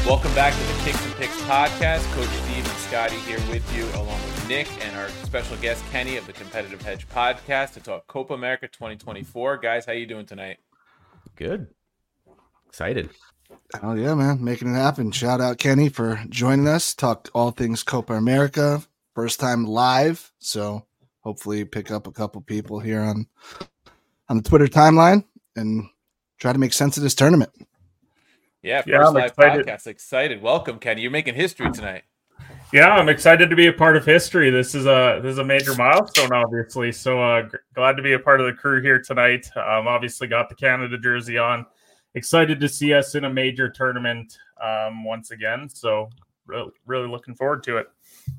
Welcome back to the Kicks and Picks podcast. Coach Steve and Scotty here with you, along with Nick and our special guest Kenny of the Competitive Hedge podcast to talk Copa America 2024. Guys, how you doing tonight? Good. Excited. Oh yeah, man, making it happen. Shout out Kenny for joining us. Talk all things Copa America. First time live, so hopefully pick up a couple people here on the Twitter timeline and try to make sense of this tournament. Yeah, first live podcast. Excited. Welcome, Kenny. You're making history tonight. Yeah, I'm excited to be a part of history. This is a major milestone, obviously. So glad to be a part of the crew here tonight. Obviously got the Canada jersey on. Excited to see us in a major tournament once again. So really looking forward to it.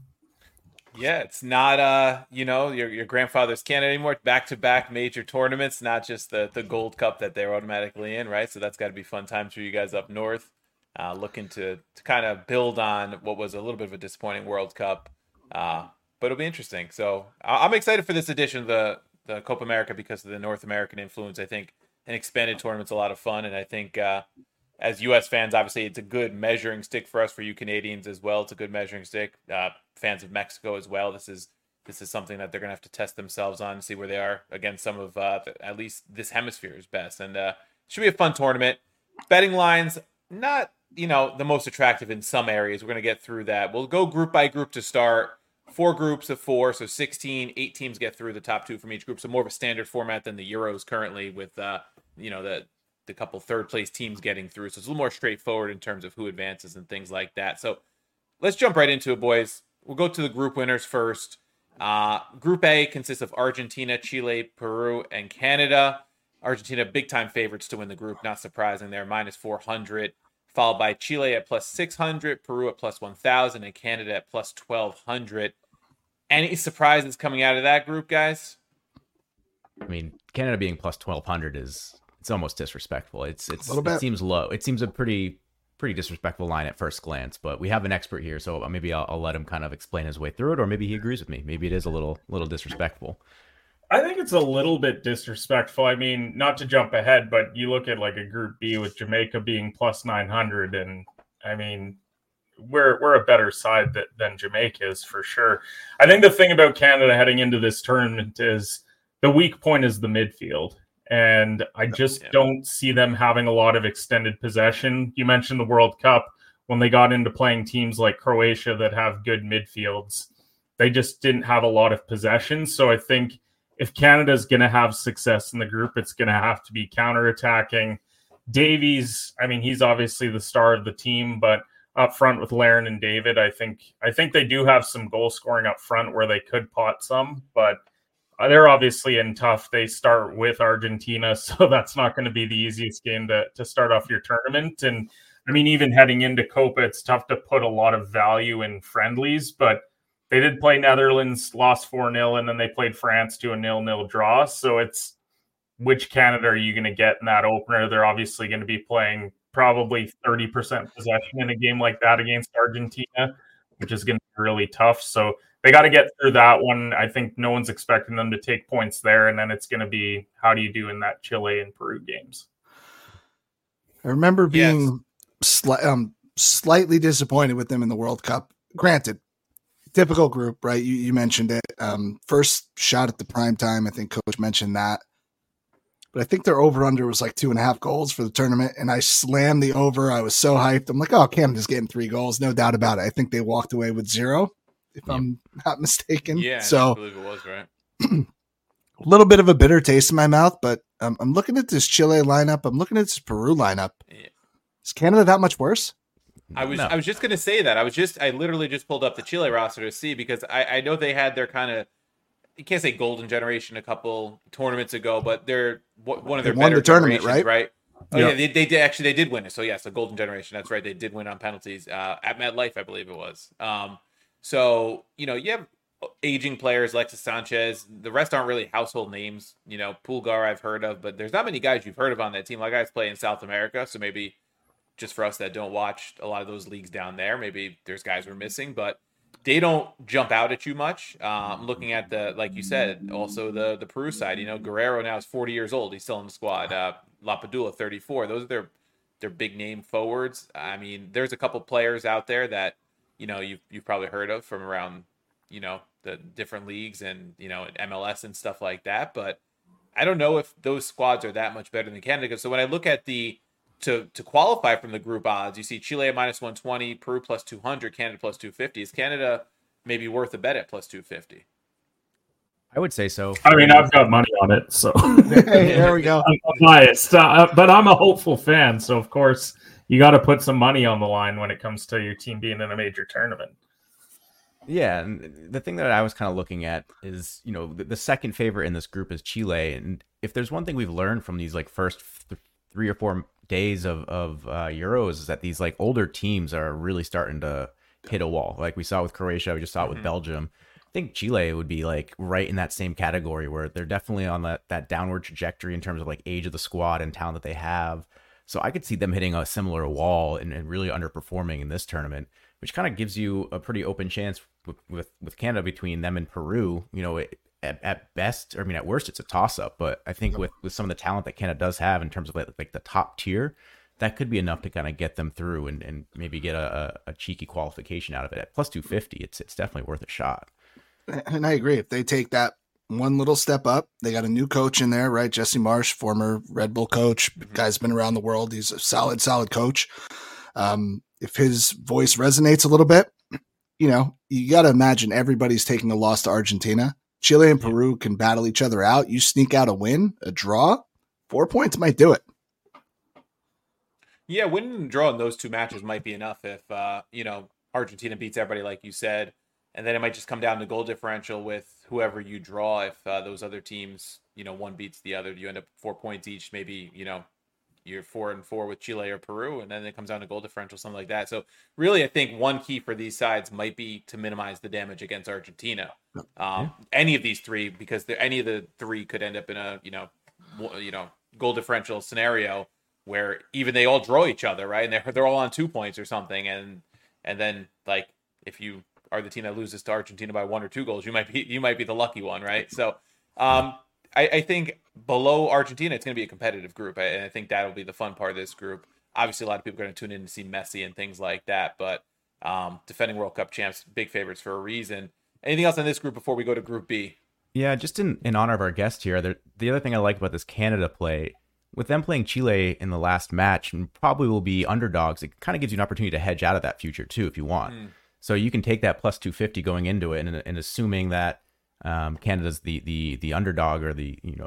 Yeah, it's not your grandfather's Canada anymore. Back-to-back major tournaments, not just the Gold Cup that they're automatically in, right? So that's got to be fun times for you guys up north. Looking to kind of build on what was a little bit of a disappointing World Cup, but it'll be interesting. So I'm excited for this edition of the Copa America because of the North American influence. I think an expanded tournament's a lot of fun, and I think as U.S. fans, obviously it's a good measuring stick for us, for you Canadians as well. It's a good measuring stick. Fans of Mexico as well. This is something that they're going to have to test themselves on, see where they are against some of at least this hemisphere's best. And should be a fun tournament. Betting lines, not the most attractive in some areas. We're going to get through that. We'll go group by group to start. 4 groups of 4, so 16. 8 teams get through, the top 2 from each group. So more of a standard format than the Euros currently, with the couple third place teams getting through. So it's a little more straightforward in terms of who advances and things like that. So let's jump right into it, boys. We'll go to the group winners first. Group A consists of Argentina, Chile, Peru, and Canada. Argentina, big-time favorites to win the group. Not surprising there, minus 400. Followed by Chile at plus 600, Peru at plus 1,000, and Canada at plus 1,200. Any surprises coming out of that group, guys? I mean, Canada being plus 1,200 it's almost disrespectful. It seems low. It seems a pretty disrespectful line at first glance, but we have an expert here, so maybe I'll let him kind of explain his way through it, or maybe he agrees with me. Maybe it is a little disrespectful. I think it's a little bit disrespectful. I mean, not to jump ahead, but you look at like a Group B with Jamaica being plus 900, and I mean, we're a better side than Jamaica is for sure. I think the thing about Canada heading into this tournament is the weak point is the midfield. And I just don't see them having a lot of extended possession. You mentioned the World Cup. When they got into playing teams like Croatia that have good midfields, they just didn't have a lot of possession. So I think if Canada's going to have success in the group, it's going to have to be counterattacking. Davies, I mean, he's obviously the star of the team, but up front with Larin and David, I think they do have some goal scoring up front where they could pot some, but they're obviously in tough. They start with Argentina, so that's not going to be the easiest game to start off your tournament. And I mean, even heading into Copa, it's tough to put a lot of value in friendlies, but they did play Netherlands, lost 4-0, and then they played France to a 0-0 draw. So it's which Canada are you going to get in that opener? They're obviously going to be playing probably 30% possession in a game like that against Argentina, which is going to be really tough. So they got to get through that one. I think no one's expecting them to take points there. And then it's going to be, how do you do in that Chile and Peru games? I remember being slightly disappointed with them in the World Cup. Granted, typical group, right? You mentioned it. First shot at the prime time. I think Coach mentioned that. But I think their over-under was like 2.5 goals for the tournament. And I slammed the over. I was so hyped. I'm like, oh, Canada's getting 3 goals. No doubt about it. I think they walked away with 0. If I'm not mistaken. Yeah, so I believe it was, right? A little bit of a bitter taste in my mouth, but I'm looking at this Chile lineup. I'm looking at this Peru lineup. Yeah. Is Canada that much worse? I was just going to say that. I literally just pulled up the Chile roster to see, because I know they had their kind of, you can't say golden generation a couple tournaments ago, but they're one of their better generations, right? Oh yeah, they did win it. So yes, the golden generation. That's right. They did win on penalties at MetLife, I believe it was. So, you have aging players, Alexis Sanchez. The rest aren't really household names. Pulgar I've heard of, but there's not many guys you've heard of on that team. A lot of guys play in South America, so maybe just for us that don't watch a lot of those leagues down there, maybe there's guys we're missing, but they don't jump out at you much. Looking at like you said, also the Peru side, Guerrero now is 40 years old. He's still in the squad. Lapadula, 34. Those are their their big name forwards. I mean, there's a couple players out there that, you know, you've probably heard of from around, you know, the different leagues and, you know, MLS and stuff like that. But I don't know if those squads are that much better than Canada. So when I look at the to qualify from the group odds, you see Chile at -120, Peru plus 200, Canada plus 250. Is Canada maybe worth a bet at plus 250? I would say so. I mean, I've got money on it, so hey, there we go. I'm biased, but I'm a hopeful fan. So of course, you got to put some money on the line when it comes to your team being in a major tournament. Yeah, and the thing that I was kind of looking at is, you know, the second favorite in this group is Chile, and if there's one thing we've learned from these like first 3 or 4 days of Euros is that these like older teams are really starting to hit a wall. Like we saw with Croatia, we just saw it with Belgium. I think Chile would be like right in that same category where they're definitely on that downward trajectory in terms of like age of the squad and talent that they have. So I could see them hitting a similar wall and really underperforming in this tournament, which kind of gives you a pretty open chance with Canada between them and Peru. You know, at best, or I mean, at worst, it's a toss-up. But I think with some of the talent that Canada does have in terms of like the top tier, that could be enough to kind of get them through and maybe get a cheeky qualification out of it. At plus 250, it's definitely worth a shot. And I agree. If they take that one little step up, they got a new coach in there, right? Jesse Marsch, former Red Bull coach, guy's been around the world. He's a solid coach. If his voice resonates a little bit, you know, you got to imagine everybody's taking a loss to Argentina. Chile and Peru can battle each other out. You sneak out a win, a draw, 4 points might do it. Yeah, winning and drawing those two matches might be enough if, you know, Argentina beats everybody, like you said. And then it might just come down to goal differential with whoever you draw. If those other teams, you know, one beats the other, you end up 4 points each. Maybe, you know, you're 4-4 with Chile or Peru, and then it comes down to goal differential, something like that. So really, I think one key for these sides might be to minimize the damage against Argentina. Any of these three, because any of the three could end up in a, you know, goal differential scenario where even they all draw each other, right? And they're all on 2 points or something, and then like if you are the team that loses to Argentina by 1 or 2 goals, you might be the lucky one, right? So I think below Argentina, it's going to be a competitive group, and I think that'll be the fun part of this group. Obviously, a lot of people are going to tune in to see Messi and things like that, but defending World Cup champs, big favorites for a reason. Anything else on this group before we go to Group B? Yeah, just in honor of our guest here, the other thing I like about this Canada play, with them playing Chile in the last match and probably will be underdogs, it kind of gives you an opportunity to hedge out of that future too if you want. So you can take that plus 250 going into it, and assuming that Canada's the underdog, or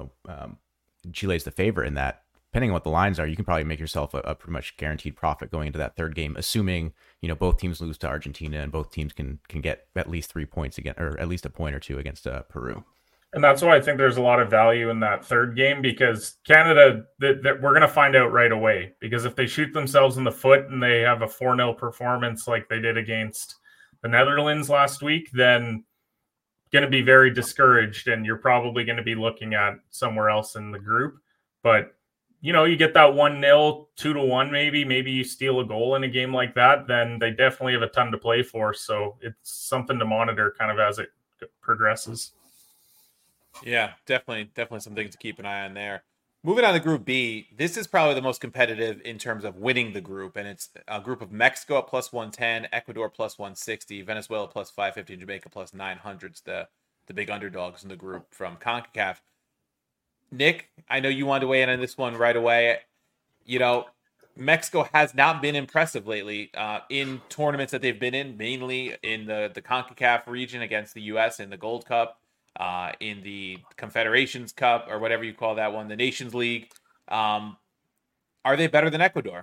Chile's the favorite in that, depending on what the lines are, you can probably make yourself a pretty much guaranteed profit going into that third game, assuming, you know, both teams lose to Argentina and both teams can get at least 3 points again, or at least a point or two against Peru. And that's why I think there's a lot of value in that third game, because Canada, we're going to find out right away. Because if they shoot themselves in the foot and they have a 4-0 performance like they did against the Netherlands last week, then going to be very discouraged, and you're probably going to be looking at somewhere else in the group. But, you know, you get that 1-0, 2-1, maybe you steal a goal in a game like that, then they definitely have a ton to play for. So it's something to monitor kind of as it progresses. Yeah, definitely something to keep an eye on there. Moving on to Group B, this is probably the most competitive in terms of winning the group, and it's a group of Mexico at plus 110, Ecuador plus 160, Venezuela plus 550, and Jamaica plus 900. It's the big underdogs in the group from CONCACAF. Nick, I know you wanted to weigh in on this one right away. You know, Mexico has not been impressive lately in tournaments that they've been in, mainly in the CONCACAF region against the U.S. in the Gold Cup. In the Confederations Cup, or whatever you call that one, the Nations League. Are they better than Ecuador?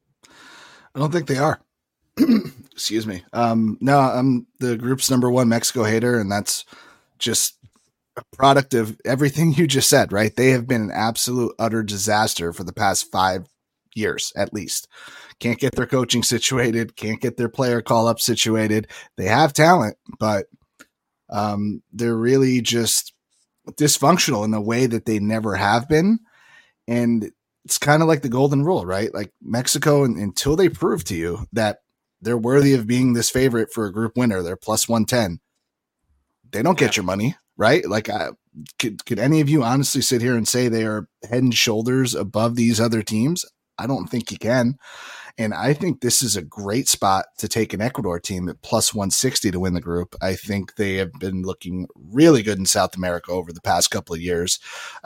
I don't think they are. Excuse me. No, I'm the group's number one Mexico hater, and that's just a product of everything you just said, right? They have been an absolute utter disaster for the past 5 years, at least. Can't get their coaching situated, can't get their player call-up situated. They have talent, but they're really just dysfunctional in a way that they never have been. And it's kind of like the golden rule, right? Like Mexico, until they prove to you that they're worthy of being this favorite for a group winner, they're plus 110. They don't get your money, right? Like, could any of you honestly sit here and say they are head and shoulders above these other teams? I don't think you can. And I think this is a great spot to take an Ecuador team at plus 160 to win the group. I think they have been looking really good in South America over the past couple of years.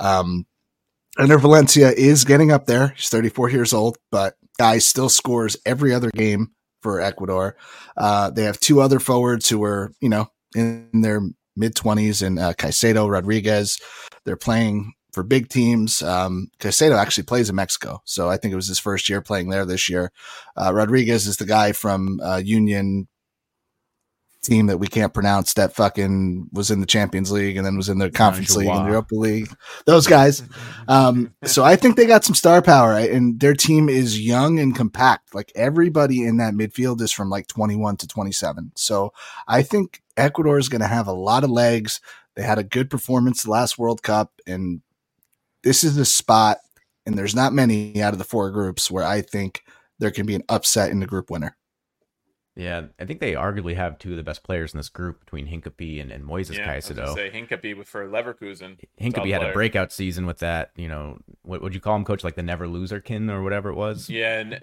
Ender Valencia is getting up there. He's 34 years old, but guy still scores every other game for Ecuador. They have two other forwards who are, in their mid-20s, and Caicedo, Rodriguez. They're playing for big teams. Caicedo actually plays in Mexico, so I think it was his first year playing there this year. Rodriguez is the guy from Union team that we can't pronounce that fucking was in the Champions League and then was in the Conference League and the Europa League. Those guys. So I think they got some star power, and their team is young and compact. Like everybody in that midfield is from like 21 to 27. So I think Ecuador is going to have a lot of legs. They had a good performance the last World Cup, and this is a spot, and there's not many out of the four groups where I think there can be an upset in the group winner. Yeah, I think they arguably have two of the best players in this group between Hincapie and Moises Caicedo. I was say Hincapie for Leverkusen. Hincapie had a breakout season with that, what would you call him, coach? Like the never loserkin or whatever it was? Yeah,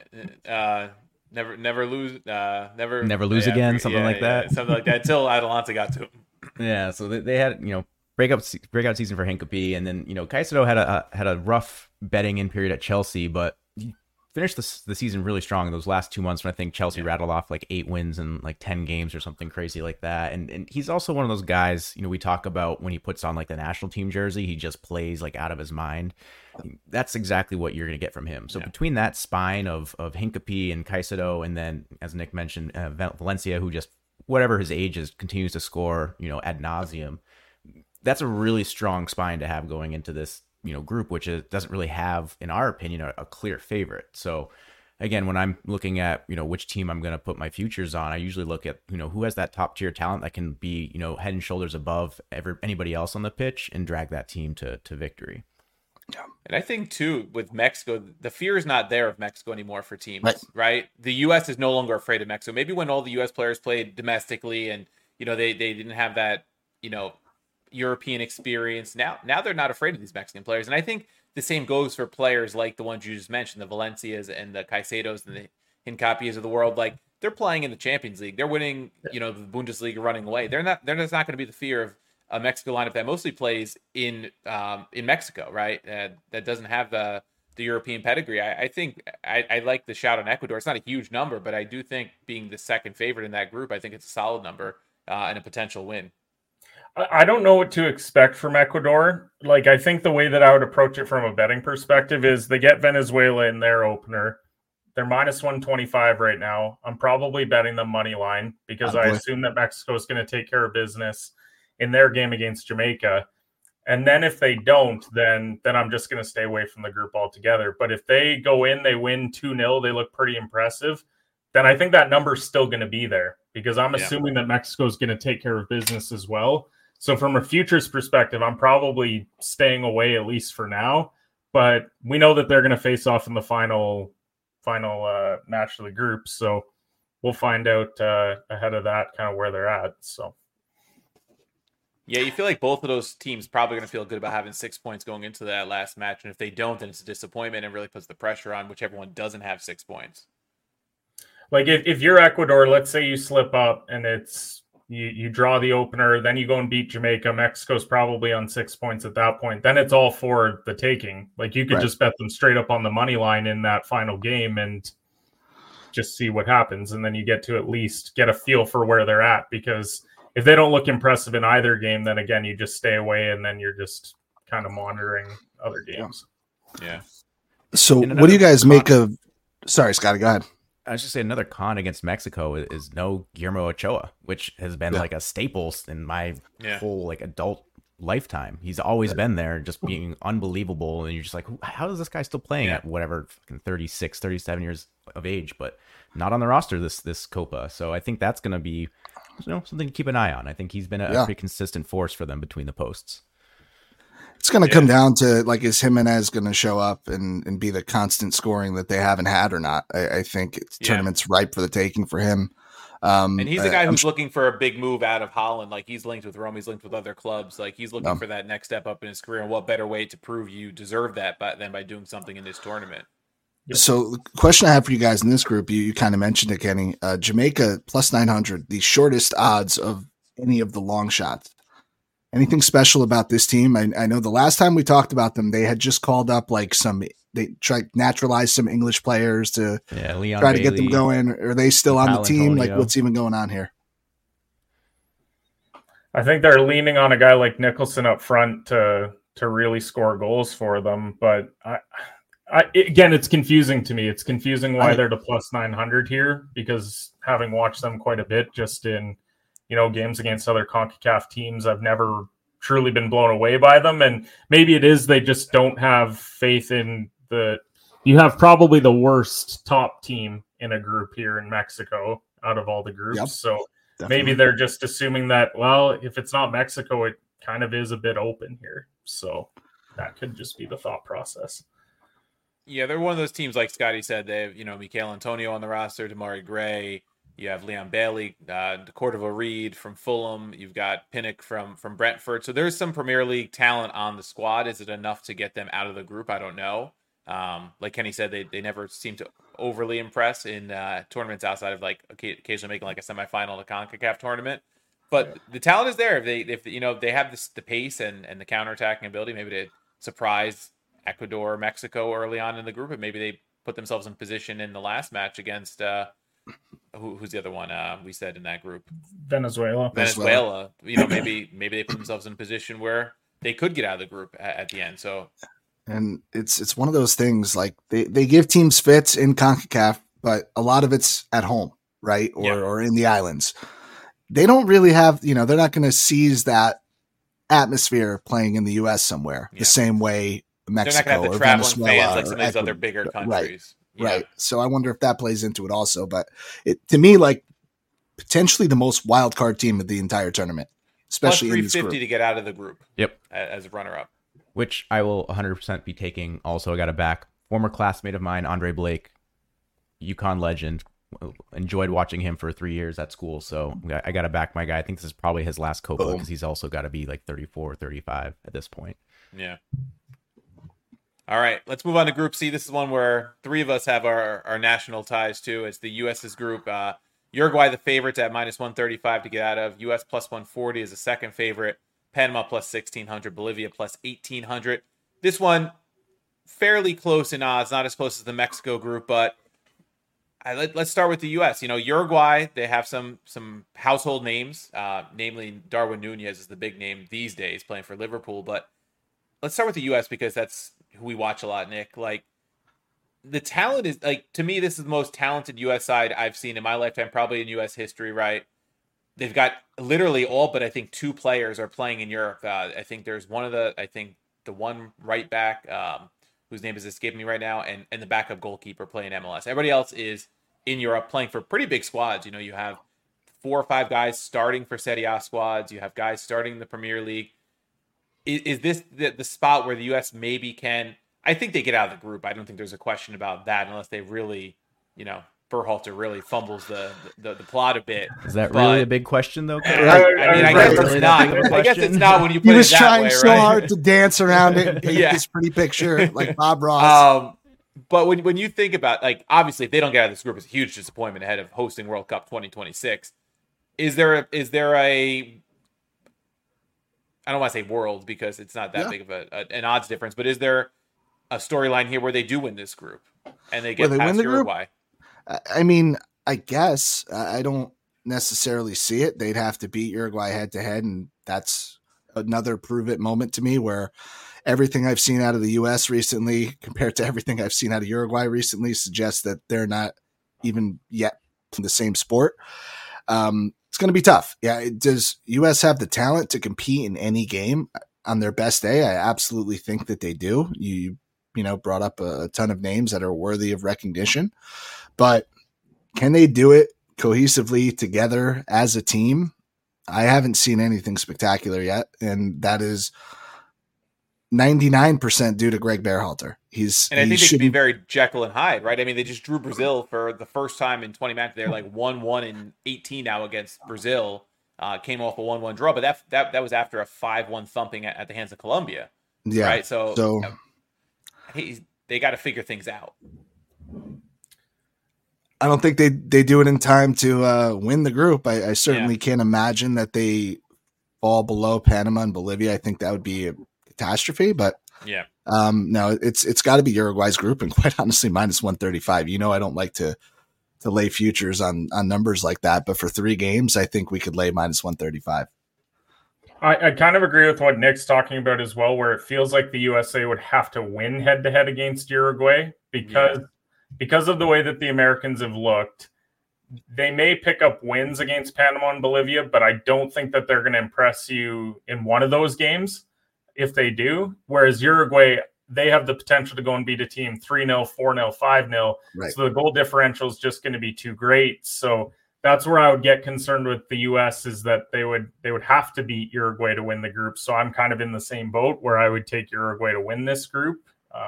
never lose again, something like that. Something like that until Atalanta got to him. Yeah, so they had, breakout season for Hincapie, and then, Caicedo had a rough betting in period at Chelsea, but finished the season really strong in those last 2 months when I think Chelsea rattled off like 8 wins in like 10 games or something crazy like that. And he's also one of those guys, we talk about when he puts on like the national team jersey, he just plays like out of his mind. That's exactly what you're going to get from him. So between that spine of Hincapie and Caicedo, and then, as Nick mentioned, Valencia, who just, whatever his age is, continues to score, ad nauseum. That's a really strong spine to have going into this group, which doesn't really have, in our opinion, a clear favorite. So again, when I'm looking at, which team I'm going to put my futures on, I usually look at, who has that top tier talent that can be, head and shoulders above anybody else on the pitch and drag that team to victory. Yeah. And I think too, with Mexico, the fear is not there of Mexico anymore for teams, right? The U.S. is no longer afraid of Mexico. Maybe when all the U.S. players played domestically and, they didn't have that, European experience. Now they're not afraid of these Mexican players. And I think the same goes for players like the ones you just mentioned, the Valencias and the Caicedos and the Hincapies of the world. Like, they're playing in the Champions League. They're winning, the Bundesliga running away. There's not going to be the fear of a Mexico lineup that mostly plays in Mexico, right? That doesn't have the European pedigree. I think I like the shout on Ecuador. It's not a huge number, but I do think being the second favorite in that group, I think it's a solid number and a potential win. I don't know what to expect from Ecuador. Like, I think the way that I would approach it from a betting perspective is they get Venezuela in their opener. They're minus 125 right now. I'm probably betting them money line because I assume that Mexico is going to take care of business in their game against Jamaica. And then if they don't, then I'm just going to stay away from the group altogether. But if they go in, they win 2-0, they look pretty impressive, then I think that number's still going to be there because I'm assuming that Mexico is going to take care of business as well. So from a futures perspective, I'm probably staying away at least for now. But we know that they're going to face off in the final match of the group. So we'll find out ahead of that kind of where they're at. So. Yeah, you feel like both of those teams probably going to feel good about having 6 points going into that last match. And if they don't, then it's a disappointment and really puts the pressure on whichever one doesn't have 6 points. Like if you're Ecuador, let's say you slip up and it's you draw the opener, then you go and beat Jamaica. Mexico's probably on 6 points at that point. Then it's all for the taking. Like you could just bet them straight up on the money line in that final game and just see what happens. And then you get to at least get a feel for where they're at, because if they don't look impressive in either game, then again, you just stay away and then you're just kind of monitoring other games. Yeah. So what do you guys make of, sorry, Scotty, go ahead. I was just saying another con against Mexico is no Guillermo Ochoa, which has been like a staple in my whole like adult lifetime. He's always been there, just being unbelievable. And you're just like, how is this guy still playing at whatever, 36, 37 years of age, but not on the roster this Copa. So I think that's going to be something to keep an eye on. I think he's been a pretty consistent force for them between the posts. It's going to come down to, like, is Jimenez going to show up and be the constant scoring that they haven't had or not? I think tournament's ripe for the taking for him. And he's a guy who's looking for a big move out of Holland. Like, he's linked with Rome. He's linked with other clubs. Like, he's looking for that next step up in his career. And what better way to prove you deserve that than by doing something in this tournament? So the question I have for you guys in this group, you kind of mentioned it, Kenny. Jamaica plus 900, the shortest odds of any of the long shots. Anything special about this team? I know the last time we talked about them, they had just called up like they tried naturalize some English players to try to get them going. Are they still on the team? Like, what's even going on here? I think they're leaning on a guy like Nicholson up front to really score goals for them. But again, it's confusing to me. It's confusing why they're the plus 900 here, because having watched them quite a bit just in, games against other CONCACAF teams, I've never truly been blown away by them. And maybe it is they just don't have faith in you have probably the worst top team in a group here in Mexico out of all the groups. Yep, so definitely. Maybe they're just assuming that, well, if it's not Mexico, it kind of is a bit open here. So that could just be the thought process. Yeah, they're one of those teams, like Scotty said. They have, Michael Antonio on the roster, Damari Gray. You have Leon Bailey, Cordova Reed from Fulham. You've got Pinnock from Brentford. So there's some Premier League talent on the squad. Is it enough to get them out of the group? I don't know. Like Kenny said, they never seem to overly impress in tournaments outside of like occasionally making like a semifinal to CONCACAF tournament. But the talent is there. If they have the pace and the counterattacking ability, maybe to surprise Ecuador, Mexico early on in the group, and maybe they put themselves in position in the last match against who's the other one we said in that group? Venezuela. Maybe they put themselves in a position where they could get out of the group at the end. So, and it's one of those things, like they give teams fits in CONCACAF, but a lot of it's at home, right? Or in the islands. They don't really have, they're not going to seize that atmosphere playing in the U.S. somewhere the same way Mexico they're not going to have the traveling fans like some of these other bigger countries. Right. So I wonder if that plays into it also. But to me, like, potentially the most wild card team of the entire tournament, especially plus in this group. 350 to get out of the group. Yep. As a runner-up. Which I will 100% be taking. Also, I got a back. Former classmate of mine, Andre Blake, UConn legend. Enjoyed watching him for 3 years at school. So I got to back my guy. I think this is probably his last Copa because he's also got to be like 34 or 35 at this point. Yeah. All right, let's move on to Group C. This is one where three of us have our national ties to. It's the U.S.'s group. Uruguay, the favorites at minus 135 to get out of. U.S. plus 140 is the second favorite. Panama plus 1,600. Bolivia plus 1,800. This one, fairly close in odds. Not as close as the Mexico group, but let's start with the U.S. Uruguay, they have some household names, namely Darwin Nunez is the big name these days playing for Liverpool. But let's start with the U.S. because that's who we watch a lot, Nick. Like, the talent is, like, to me, this is the most talented U.S. side I've seen in my lifetime, probably in U.S. history, right? They've got literally all but I think two players are playing in Europe. I think there's the one right back whose name is escaping me right now, and the backup goalkeeper playing MLS. Everybody else is in Europe playing for pretty big squads. You have 4 or 5 guys starting for Serie A squads. You have guys starting in the Premier League. Is this the spot where the U.S. maybe can? I think they get out of the group. I don't think there's a question about that unless they really, Berhalter really fumbles the plot a bit. Is that really a big question, though? I guess it's not. I guess it's not when you put it that way. He was trying so right? hard to dance around it and paint this pretty picture like Bob Ross. But when you think about, like, obviously, if they don't get out of this group, it's a huge disappointment ahead of hosting World Cup 2026. Is there a I don't want to say world because it's not that big of an odds difference, but is there a storyline here where they do win this group and they get past Uruguay? I mean, I guess I don't necessarily see it. They'd have to beat Uruguay head to head, and that's another prove it moment to me where everything I've seen out of the U.S. recently compared to everything I've seen out of Uruguay recently suggests that they're not even yet in the same sport. It's going to be tough. Yeah. Does U.S. have the talent to compete in any game on their best day? I absolutely think that they do. You brought up a ton of names that are worthy of recognition, but can they do it cohesively together as a team? I haven't seen anything spectacular yet. And that is 99% due to Greg Berhalter. I think they should be very Jekyll and Hyde, right? I mean, they just drew Brazil for the first time in 20 matches. They're like 1-1 in 18 now against Brazil. Came off a 1-1 draw, but that was after a 5-1 thumping at the hands of Colombia. Yeah. Right. So they got to figure things out. I don't think they do it in time to win the group. I certainly can't imagine that they fall below Panama and Bolivia. I think that would be a catastrophe, but no, it's got to be Uruguay's group, and quite honestly, minus 135. I don't like to lay futures on numbers like that, but for 3 games, I think we could lay minus 135. I kind of agree with what Nick's talking about as well, where it feels like the USA would have to win head-to-head against Uruguay because of the way that the Americans have looked. They may pick up wins against Panama and Bolivia, but I don't think that they're going to impress you in one of those games if they do. Whereas Uruguay, they have the potential to go and beat a team 3-0, 4-0, 5-0. Right. So the goal differential is just going to be too great. So that's where I would get concerned with the U.S. is that they would have to beat Uruguay to win the group. So I'm kind of in the same boat where I would take Uruguay to win this group.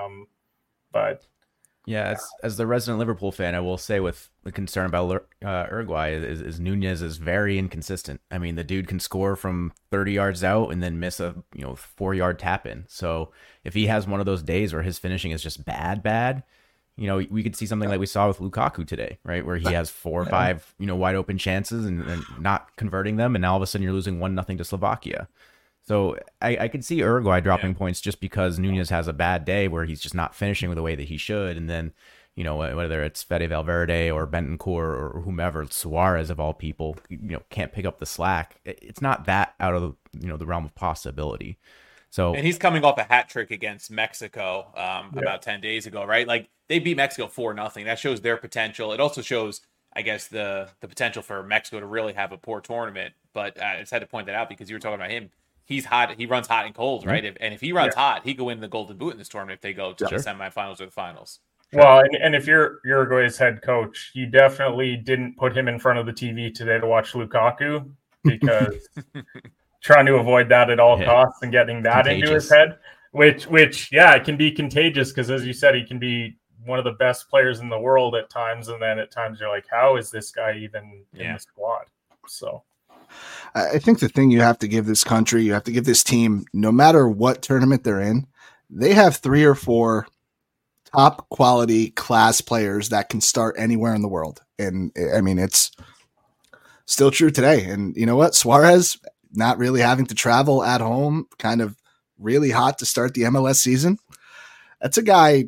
But yeah, as the resident Liverpool fan, I will say with the concern about Uruguay is Nunez is very inconsistent. I mean, the dude can score from 30 yards out and then miss a 4-yard tap in. So if he has one of those days where his finishing is just bad, we could see something like we saw with Lukaku today, right? Where he has 4 or 5, wide open chances and not converting them. And now all of a sudden you're losing 1-0 to Slovakia. So I could see Uruguay dropping points just because Nunez has a bad day where he's just not finishing the way that he should. And then, whether it's Fede Valverde or Bentancur or whomever, Suarez of all people, can't pick up the slack. It's not that out of, the realm of possibility. So, and he's coming off a hat trick against Mexico about 10 days ago, right? Like they beat Mexico 4-0. That shows their potential. It also shows, I guess, the potential for Mexico to really have a poor tournament. But I just had to point that out because you were talking about him. He's hot. He runs hot and cold, right? If he runs hot, he could win the Golden Boot in this tournament if they go to the semifinals or the finals. Well, and if you're Uruguay's head coach, you definitely didn't put him in front of the TV today to watch Lukaku because trying to avoid that at all costs and getting that into his head, which it can be contagious because, as you said, he can be one of the best players in the world at times, and then at times you're like, how is this guy even in the squad? So. I think the thing you have to give this country, you have to give this team, no matter what tournament they're in, they have 3 or 4 top quality class players that can start anywhere in the world. And I mean, it's still true today. And you know what? Suarez not really having to travel at home, kind of really hot to start the MLS season. That's a guy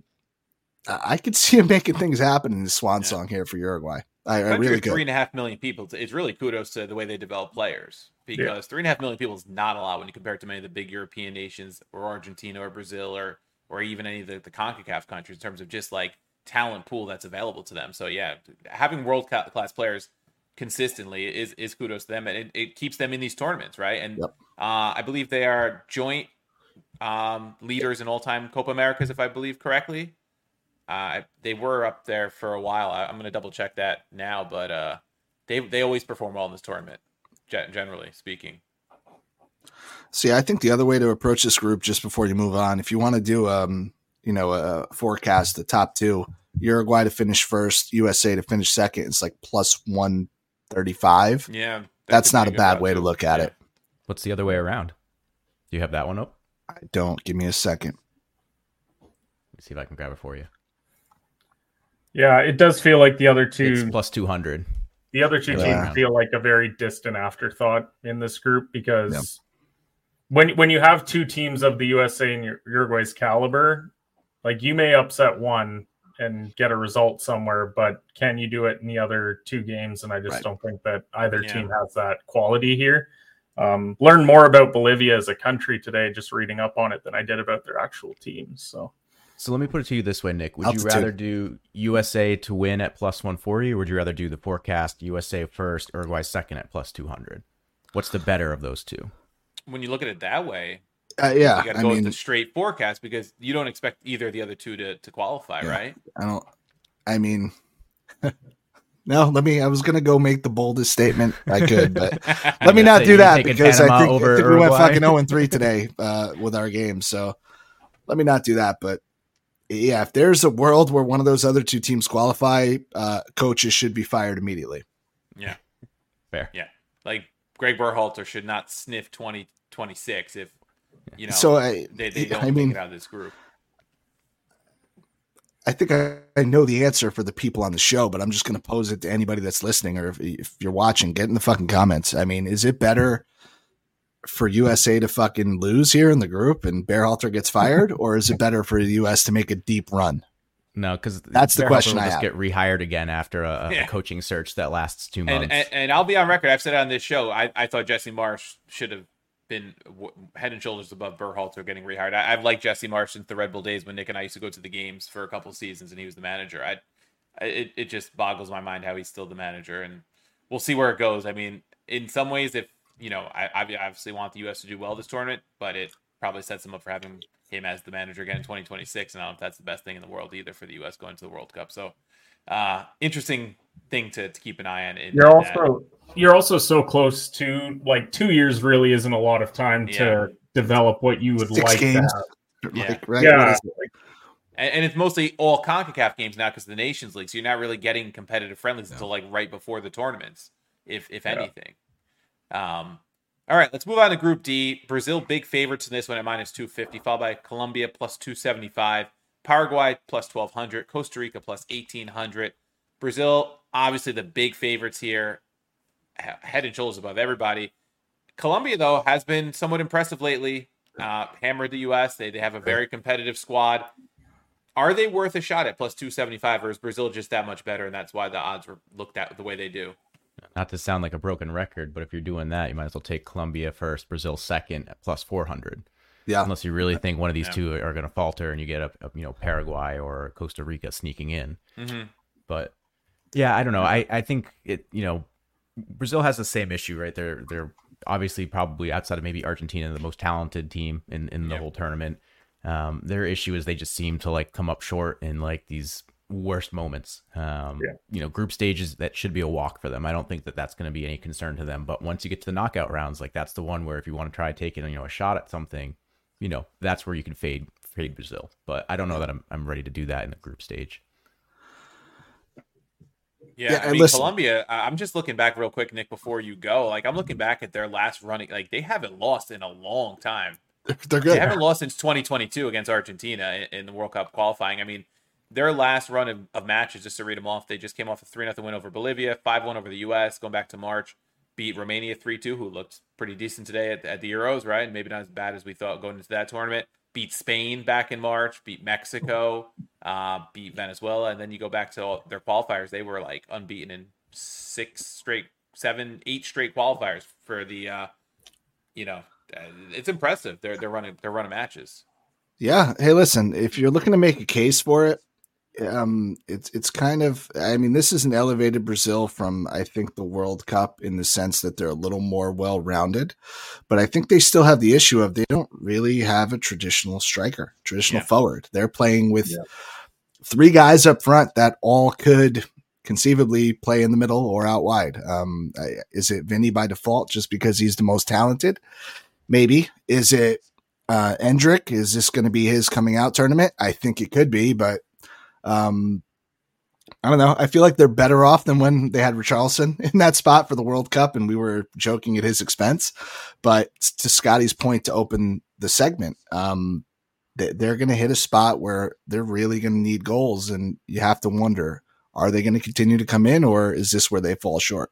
I could see him making things happen in the swan song here for Uruguay. I really could. 3.5 million people. It's really kudos to the way they develop players because 3.5 million people is not a lot when you compare it to many of the big European nations or Argentina or Brazil or even any of the CONCACAF countries in terms of just like talent pool that's available to them. So having world class players consistently is kudos to them, and it keeps them in these tournaments, right? And I believe they are joint leaders in all-time Copa Americas, if I believe correctly. They were up there for a while. I'm going to double check that now, but they always perform well in this tournament, generally speaking. See, I think the other way to approach this group, just before you move on, if you want to do a forecast, the top 2, Uruguay to finish first, USA to finish second, it's like plus 135. Yeah, that's not a bad way to look at it. What's the other way around? Do you have that one up? I don't. Give me a second. Let me see if I can grab it for you. Yeah, it does feel like the other two... It's plus 200. The other two teams feel like a very distant afterthought in this group because when you have 2 teams of the USA and Uruguay's caliber, like you may upset one and get a result somewhere, but can you do it in the other 2 games? And I just don't think that either team has that quality here. Learn more about Bolivia as a country today, just reading up on it, than I did about their actual teams. So let me put it to you this way, Nick. Would you rather do USA to win at plus 140, or would you rather do the forecast USA first, Uruguay second at plus 200? What's the better of those two? When you look at it that way, you got to go with the straight forecast because you don't expect either of the other two to qualify, right? No, I was going to go make the boldest statement I could, but let me not do that because I think we went fucking 0-3 today with our game. So let me not do that. But yeah, if there's a world where one of those other 2 teams qualify, coaches should be fired immediately. Yeah. Fair. Yeah. Like Greg Berhalter should not sniff 2026 if, they don't make it out of this group. I think I know the answer for the people on the show, but I'm just going to pose it to anybody that's listening, or if you're watching, get in the fucking comments. I mean, is it better for USA to fucking lose here in the group and Berhalter gets fired, or is it better for the US to make a deep run? No, because that's the question. I just get rehired again after a coaching search that lasts 2 months. And I'll be on record. I've said it on this show. I thought Jesse Marsch should have been head and shoulders above Berhalter getting rehired. I've liked Jesse Marsch since the Red Bull days when Nick and I used to go to the games for a couple of seasons and he was the manager. It just boggles my mind how he's still the manager, and we'll see where it goes. I mean, in some ways, if I obviously want the U.S. to do well this tournament, but it probably sets him up for having him as the manager again in 2026. And I don't know if that's the best thing in the world either for the U.S. going to the World Cup. So interesting thing to keep an eye on. You're also so close to, like, 2 years really isn't a lot of time to develop what you would 6 like games. to have. Like, right? Yeah. And it's mostly all CONCACAF games now because of the Nations League. So you're not really getting competitive friendlies until like right before the tournaments, if anything. All right, let's move on to Group D. Brazil, big favorites in this one at -250, followed by Colombia +275, Paraguay +1200, Costa Rica +1800. Brazil, obviously the big favorites here, head and shoulders above everybody. Colombia, though, has been somewhat impressive lately. Hammered the U.S. They have a very competitive squad. Are they worth a shot at +275, or is Brazil just that much better, and that's why the odds were looked at the way they do? Not to sound like a broken record, but if you're doing that, you might as well take Colombia first, Brazil second at +400. Yeah. Unless you really think one of these two are going to falter and you get a Paraguay or Costa Rica sneaking in. Mm-hmm. But yeah, I don't know. I think Brazil has the same issue, right? They're obviously probably outside of maybe Argentina, the most talented team in the whole tournament. Their issue is they just seem to like come up short in like these worst moments. Group stages that should be a walk for them. I don't think that that's going to be any concern to them. But once you get to the knockout rounds, like that's the one where if you want to try taking a shot at something, that's where you can fade Brazil. But I don't know that I'm ready to do that in the group stage. Yeah, I mean, Colombia, I'm just looking back real quick, Nick, before you go. Like, I'm looking back at their last running. Like, they haven't lost in a long time. They're good. They haven't lost since 2022 against Argentina in the World Cup qualifying. I mean, their last run of matches, just to read them off, they just came off a 3-0 win over Bolivia, 5-1 over the U.S., going back to March, beat Romania 3-2, who looked pretty decent today at the Euros, right? Maybe not as bad as we thought going into that tournament. Beat Spain back in March, beat Mexico, beat Venezuela, and then you go back to their qualifiers. They were like unbeaten in 8 straight qualifiers for the, it's impressive. They're running matches. Yeah. Hey, listen, if you're looking to make a case for it, it's kind of, I mean, this is an elevated Brazil from, I think, the World Cup in the sense that they're a little more well-rounded, but I think they still have the issue of they don't really have a traditional forward. They're playing with 3 guys up front that all could conceivably play in the middle or out wide. Is it Vinny by default just because he's the most talented? Maybe. Is it Endrick? Is this going to be his coming out tournament? I think it could be, but I don't know. I feel like they're better off than when they had Richarlison in that spot for the World Cup, and we were joking at his expense. But to Scotty's point to open the segment, they're going to hit a spot where they're really going to need goals, and you have to wonder, are they going to continue to come in, or is this where they fall short?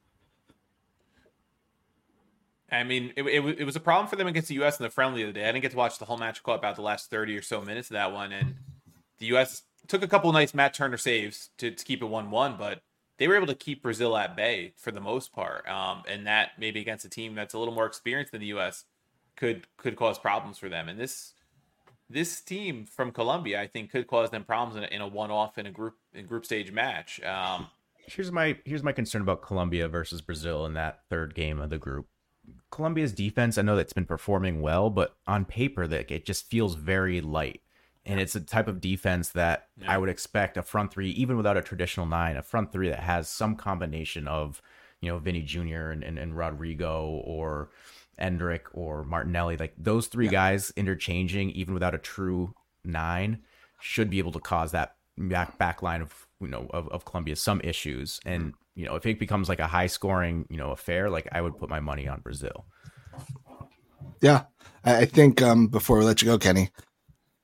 I mean, it was a problem for them against the U.S. in the friendly the other day. I didn't get to watch the whole match. I caught about the last 30 or so minutes of that one, and the U.S. took a couple nice Matt Turner saves to keep it 1-1, but they were able to keep Brazil at bay for the most part. And that maybe against a team that's a little more experienced than the U.S. could cause problems for them. And this team from Colombia, I think, could cause them problems in a one-off in group stage match. Here's my concern about Colombia versus Brazil in that third game of the group. Colombia's defense, I know that's been performing well, but on paper that it just feels very light. And it's a type of defense that I would expect a front three, even without a traditional 9, a front three that has some combination of, Vinny Jr. and Rodrigo or Endrick or Martinelli. Like those 3 guys interchanging, even without a true 9, should be able to cause that back line of Colombia some issues. And, if it becomes like a high scoring, affair, like I would put my money on Brazil. Yeah. I think before we let you go, Kenny,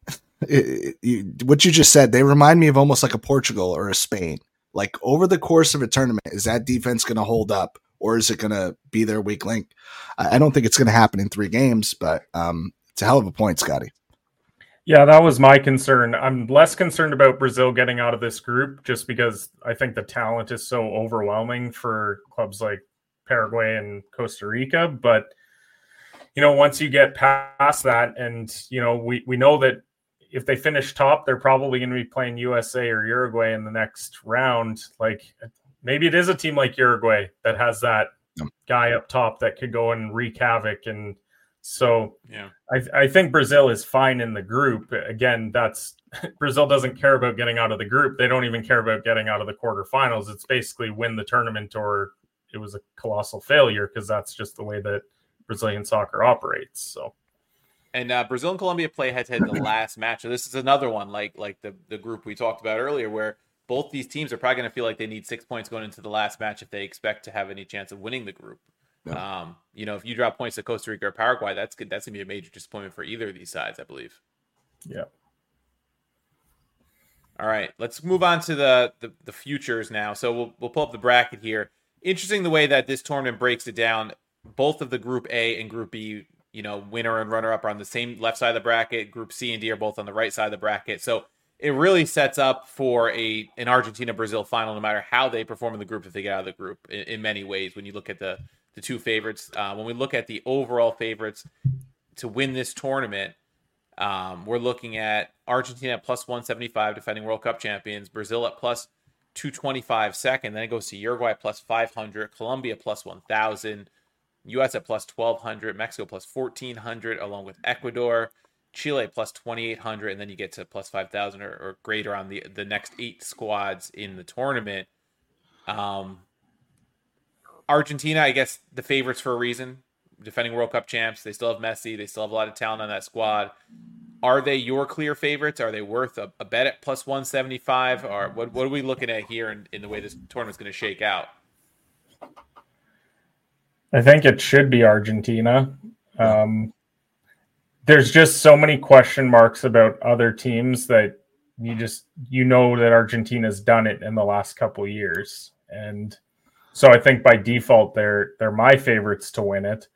What you just said, they remind me of almost like a Portugal or a Spain. Like over the course of a tournament, is that defense going to hold up, or is it going to be their weak link? I don't think it's going to happen in 3 games, but it's a hell of a point, Scotty. Yeah, that was my concern. I'm less concerned about Brazil getting out of this group just because I think the talent is so overwhelming for clubs like Paraguay and Costa Rica. But, once you get past that, and, we know that if they finish top, they're probably going to be playing USA or Uruguay in the next round. Like, maybe it is a team like Uruguay that has that guy up top that could go and wreak havoc. And so I think Brazil is fine in the group. Again, Brazil doesn't care about getting out of the group. They don't even care about getting out of the quarterfinals. It's basically win the tournament or it was a colossal failure, because that's just the way that Brazilian soccer operates. So. And Brazil and Colombia play head-to-head in the last match. So this is another one like the group we talked about earlier, where both these teams are probably going to feel like they need 6 points going into the last match if they expect to have any chance of winning the group. Yeah. If you drop points to Costa Rica or Paraguay, that's going to be a major disappointment for either of these sides, I believe. Yeah. All right, let's move on to the futures now. So we'll pull up the bracket here. Interesting the way that this tournament breaks it down. Both of the Group A and Group B, winner and runner-up are on the same left side of the bracket. Group C and D are both on the right side of the bracket. So it really sets up for an Argentina-Brazil final, no matter how they perform in the group if they get out of the group, in many ways, when you look at the 2 favorites. When we look at the overall favorites to win this tournament, we're looking at Argentina at plus 175, defending World Cup champions, Brazil at plus 225 second, then it goes to Uruguay plus 500, Colombia plus 1,000, US at plus 1,200, Mexico plus 1,400, along with Ecuador, Chile plus 2,800, and then you get to plus 5,000 or greater on the next 8 squads in the tournament. Argentina, I guess, the favorites for a reason. Defending World Cup champs. They still have Messi. They still have a lot of talent on that squad. Are they your clear favorites? Are they worth a bet at plus 175? Or what are we looking at here in the way this tournament's going to shake out? I think it should be Argentina. There's just so many question marks about other teams that that Argentina's done it in the last couple of years. And so I think by default, they're my favorites to win it.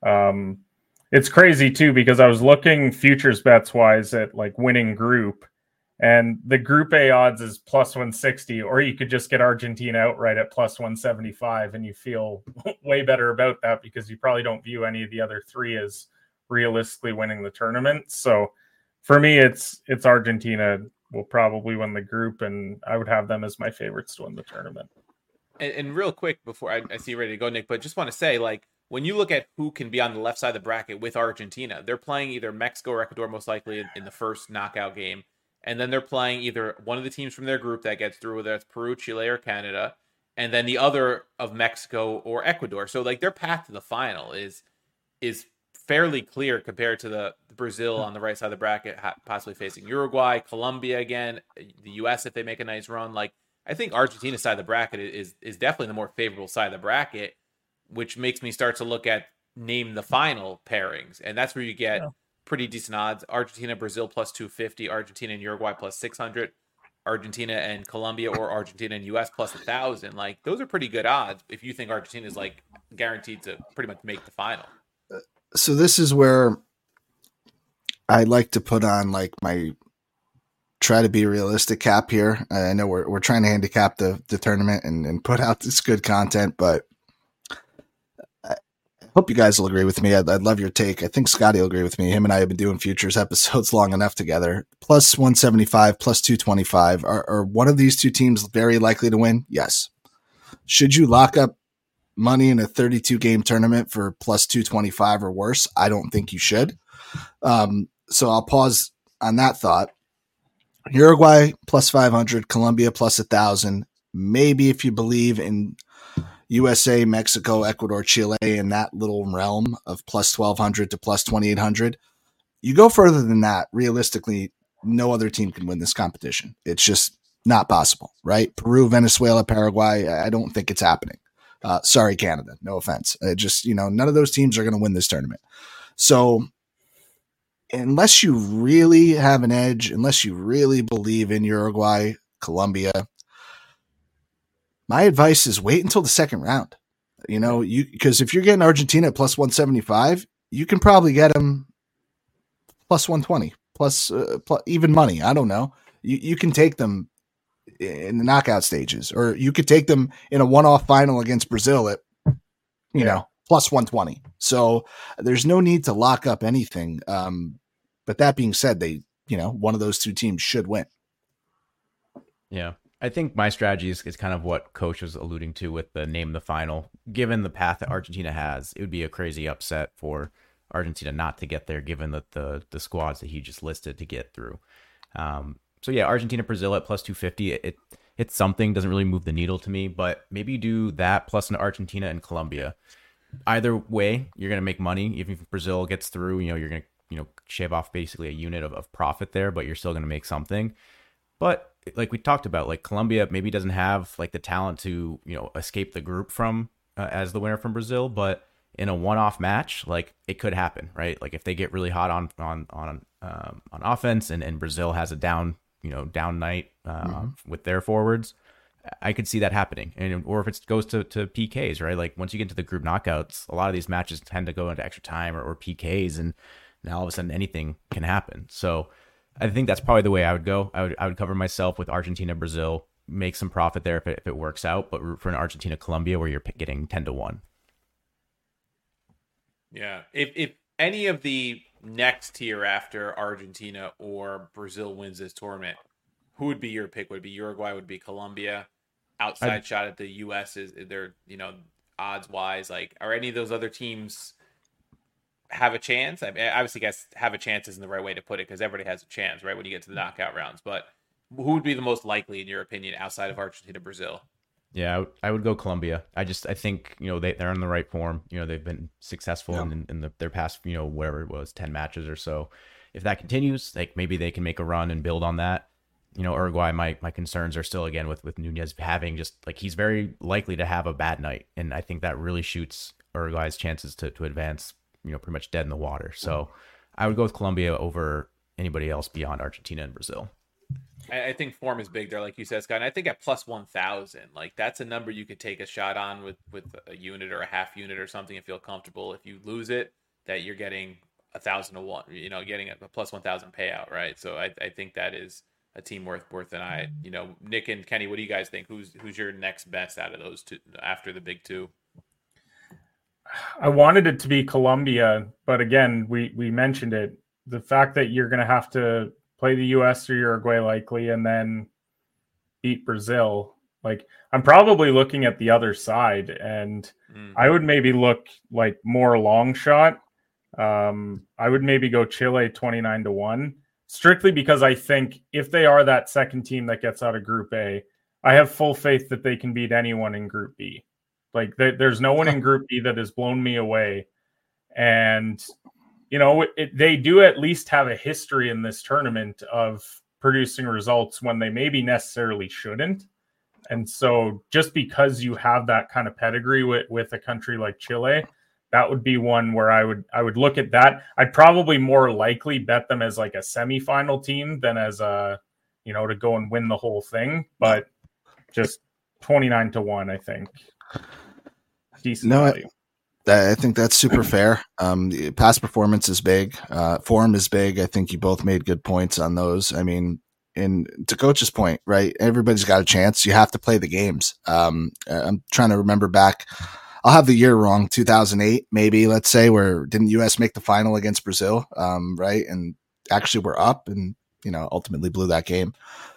It's crazy too, because I was looking futures bets wise at like winning group, and the Group A odds is plus 160, or you could just get Argentina outright at plus 175, and you feel way better about that because you probably don't view any of the other 3 as realistically winning the tournament. So for me, it's Argentina will probably win the group, and I would have them as my favorites to win the tournament. And real quick before I see you ready to go, Nick, but just want to say, like, when you look at who can be on the left side of the bracket with Argentina, they're playing either Mexico or Ecuador, most likely in the first knockout game. And then they're playing either one of the teams from their group that gets through, whether it's Peru, Chile, or Canada, and then the other of Mexico or Ecuador. So like their path to the final is fairly clear compared to the Brazil on the right side of the bracket, possibly facing Uruguay, Colombia again, the US if they make a nice run. Like, I think Argentina's side of the bracket is definitely the more favorable side of the bracket, which makes me start to look at name the final pairings. And that's where you get pretty decent odds. Argentina, Brazil plus 250, Argentina and Uruguay plus 600, Argentina and Colombia or Argentina and US plus 1,000. Like, those are pretty good odds if you think Argentina is like guaranteed to pretty much make the final. So this is where I like to put on like my try to be realistic cap here. I know we're trying to handicap the tournament and put out this good content, but I hope you guys will agree with me. I'd love your take. I think Scotty will agree with me. Him and I have been doing futures episodes long enough together. Plus 175, plus 225. Are one of these two teams very likely to win? Yes. Should you lock up money in a 32-game tournament for plus 225 or worse? I don't think you should. So I'll pause on that thought. Uruguay plus 500, Colombia plus 1,000. Maybe if you believe in USA, Mexico, Ecuador, Chile, in that little realm of plus 1,200 to plus 2,800. You go further than that, realistically, no other team can win this competition. It's just not possible, right? Peru, Venezuela, Paraguay, I don't think it's happening. Sorry, Canada. No offense. None of those teams are going to win this tournament. So unless you really have an edge, unless you really believe in Uruguay, Colombia, my advice is wait until the second round. Because if you're getting Argentina at plus 175, you can probably get them plus 120, plus even money. I don't know. You can take them in the knockout stages, or you could take them in a one-off final against Brazil at, plus 120. So there's no need to lock up anything. But that being said, one of those two teams should win. Yeah. I think my strategy is kind of what Coach was alluding to with the name the final. Given the path that Argentina has, it would be a crazy upset for Argentina not to get there, given the squads that he just listed to get through. So yeah, Argentina, Brazil at plus 250. It's something, doesn't really move the needle to me, but maybe you do that plus an Argentina and Colombia. Either way, you're going to make money. Even if Brazil gets through, you're going to shave off basically a unit of profit there, but you're still going to make something. But like we talked about, like Colombia maybe doesn't have like the talent to, escape the group from as the winner from Brazil, but in a one-off match, like it could happen, right? Like if they get really hot on offense and Brazil has a down night with their forwards, I could see that happening. Or if it goes to PKs, right? Like once you get to the group knockouts, a lot of these matches tend to go into extra time or PKs, and now all of a sudden anything can happen. So I think that's probably the way I would go. I would cover myself with Argentina, Brazil, make some profit there if it works out, but root for an Argentina, Colombia where you're getting 10-1. Yeah. If any of the next tier after Argentina or Brazil wins this tournament, who would be your pick? Would it be Uruguay? Would it be Colombia? Outside shot at the U.S. is there, odds wise, like, are any of those other teams have a chance? I mean, obviously, guys, have a chance isn't the right way to put it, because everybody has a chance, right, when you get to the knockout rounds. But who would be the most likely, in your opinion, outside of Argentina, Brazil? Yeah, I would go Colombia. I think they're in the right form. They've been successful in their past whatever it was 10 matches or so. If that continues, like maybe they can make a run and build on that. Uruguay, my concerns are still again with Nunez having just like he's very likely to have a bad night, and I think that really shoots Uruguay's chances to advance pretty much dead in the water. So I would go with Colombia over anybody else beyond Argentina and Brazil. I think form is big there, like you said, Scott. And I think at plus 1,000, like that's a number you could take a shot on with a unit or a half unit or something and feel comfortable. If you lose it, that you're getting 1,000-1, getting a plus 1,000 payout, right? So I think that is a team worth an eye. Nick and Kenny, what do you guys think? Who's your next best out of those two after the big two? I wanted it to be Colombia, but again, we mentioned it. The fact that you're going to have to play the U.S. or Uruguay likely, and then beat Brazil. Like I'm probably looking at the other side, and I would maybe look like more long shot. I would maybe go Chile 29-1, strictly because I think if they are that second team that gets out of Group A, I have full faith that they can beat anyone in Group B. Like there's no one in Group B that has blown me away. And, they do at least have a history in this tournament of producing results when they maybe necessarily shouldn't. And so just because you have that kind of pedigree with a country like Chile, that would be one where I would look at that. I'd probably more likely bet them as like a semifinal team than as a, to go and win the whole thing. But just 29-1, I think. Decent value. I think that's super fair. Past performance is big. Form is big. I think you both made good points on those. I mean, and to Coach's point, right? Everybody's got a chance. You have to play the games. I'm trying to remember back. I'll have the year wrong. 2008, maybe, let's say, where didn't U.S. make the final against Brazil? Right. And actually we're up and, ultimately blew that game.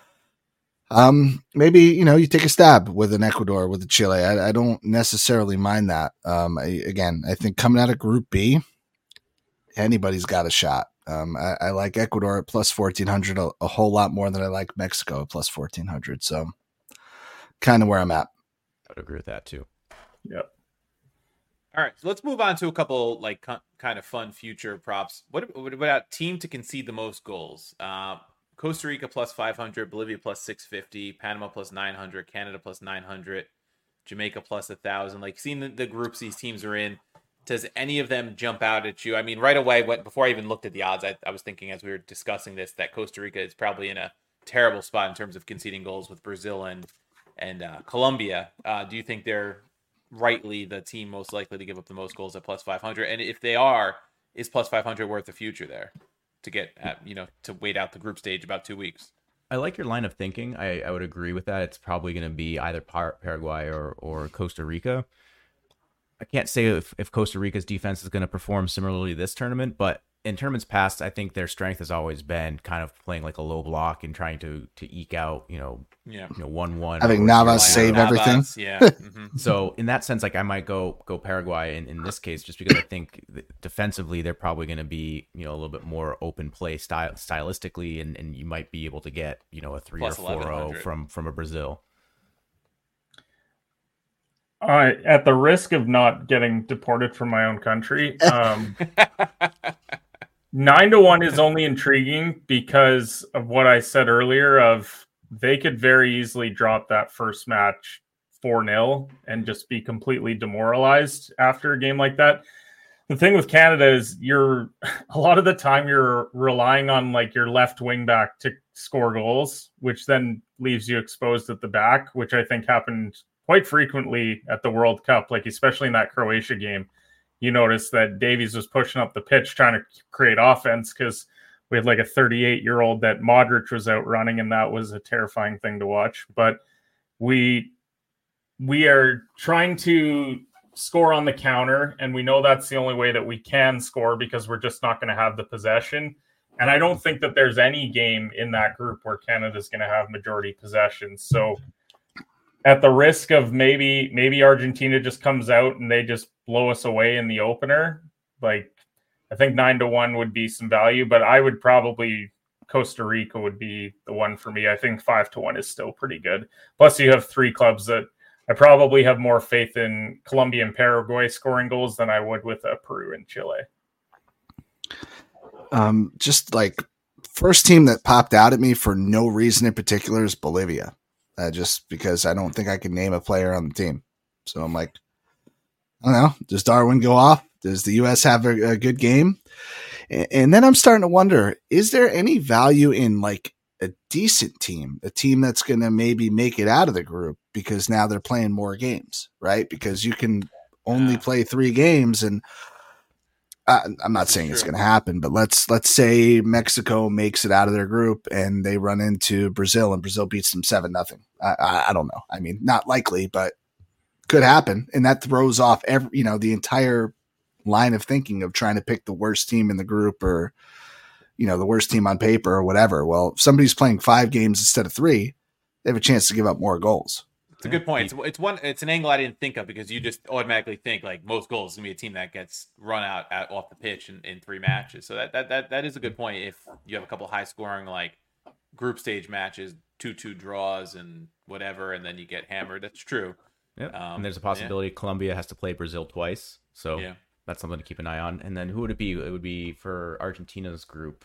Maybe, you take a stab with an Ecuador, with a Chile. I don't necessarily mind that. I think coming out of Group B, anybody's got a shot. I like Ecuador at plus 1,400 a whole lot more than I like Mexico at plus 1,400. So kind of where I'm at. I would agree with that too. Yep. All right, so let's move on to a couple like kind of fun future props. What about team to concede the most goals? Costa Rica plus 500, Bolivia plus 650, Panama plus 900, Canada plus 900, Jamaica plus 1,000. Like seeing the groups these teams are in, Does any of them jump out at you? I mean, right away, before I even looked at the odds, I was thinking as we were discussing this that Costa Rica is probably in a terrible spot in terms of conceding goals with Brazil and Colombia. Do you think they're rightly the team most likely to give up the most goals at plus 500? And if they are, is plus 500 worth the future there to get to wait out the group stage about 2 weeks? I like your line of thinking. I would agree with that. It's probably going to be either Paraguay or Costa Rica. I can't say if Costa Rica's defense is going to perform similarly this tournament, but in tournaments past, I think their strength has always been kind of playing like a low block and trying to eke out, 1-1. Having Navas save everything. Yeah. Mm-hmm. So in that sense, like I might go Paraguay in this case, just because I think defensively they're probably going to be, a little bit more open play stylistically, and you might be able to get, a 3 Plus or 4-0 from a Brazil. At the risk of not getting deported from my own country, 9-1 is only intriguing because of what I said earlier of they could very easily drop that first match 4-0 and just be completely demoralized after a game like that. The thing with Canada is a lot of the time you're relying on like your left wing back to score goals, which then leaves you exposed at the back, which I think happened quite frequently at the World Cup, like especially in that Croatia game. You notice that Davies was pushing up the pitch trying to create offense because we had like a 38-year-old that Modric was out running, and that was a terrifying thing to watch. But we are trying to score on the counter, and we know that's the only way that we can score because we're just not going to have the possession. And I don't think that there's any game in that group where Canada's going to have majority possession. So at the risk of maybe Argentina just comes out and they just blow us away in the opener, like I think 9-1 would be some value, but I would probably Costa Rica would be the one for me. I think 5-1 is still pretty good. Plus you have 3 clubs that I probably have more faith in Colombia and Paraguay scoring goals than I would with Peru and Chile. Just like first team that popped out at me for no reason in particular is Bolivia. Just because I don't think I can name a player on the team. So I'm like, I don't know. Does Darwin go off? Does the U.S. have a good game? And then I'm starting to wonder, is there any value in like a decent team, a team that's going to maybe make it out of the group because now they're playing more games, right? Because you can only play 3 games, and I'm not saying it's going to happen, but let's say Mexico makes it out of their group and they run into Brazil and Brazil beats them 7-0. I don't know. I mean, not likely, but could happen. And that throws off the entire line of thinking of trying to pick the worst team in the group or, the worst team on paper or whatever. Well, if somebody's playing 5 games instead of 3, they have a chance to give up more goals. It's a good point. It's an angle I didn't think of because you just automatically think like most goals is gonna be a team that gets run out off the pitch in 3 matches. So that is a good point. If you have a couple high scoring like group stage matches, 2-2 draws and whatever, and then you get hammered. That's true. Yep. And there's a possibility Colombia has to play Brazil twice. So that's something to keep an eye on. And then who would it be? It would be for Argentina's group.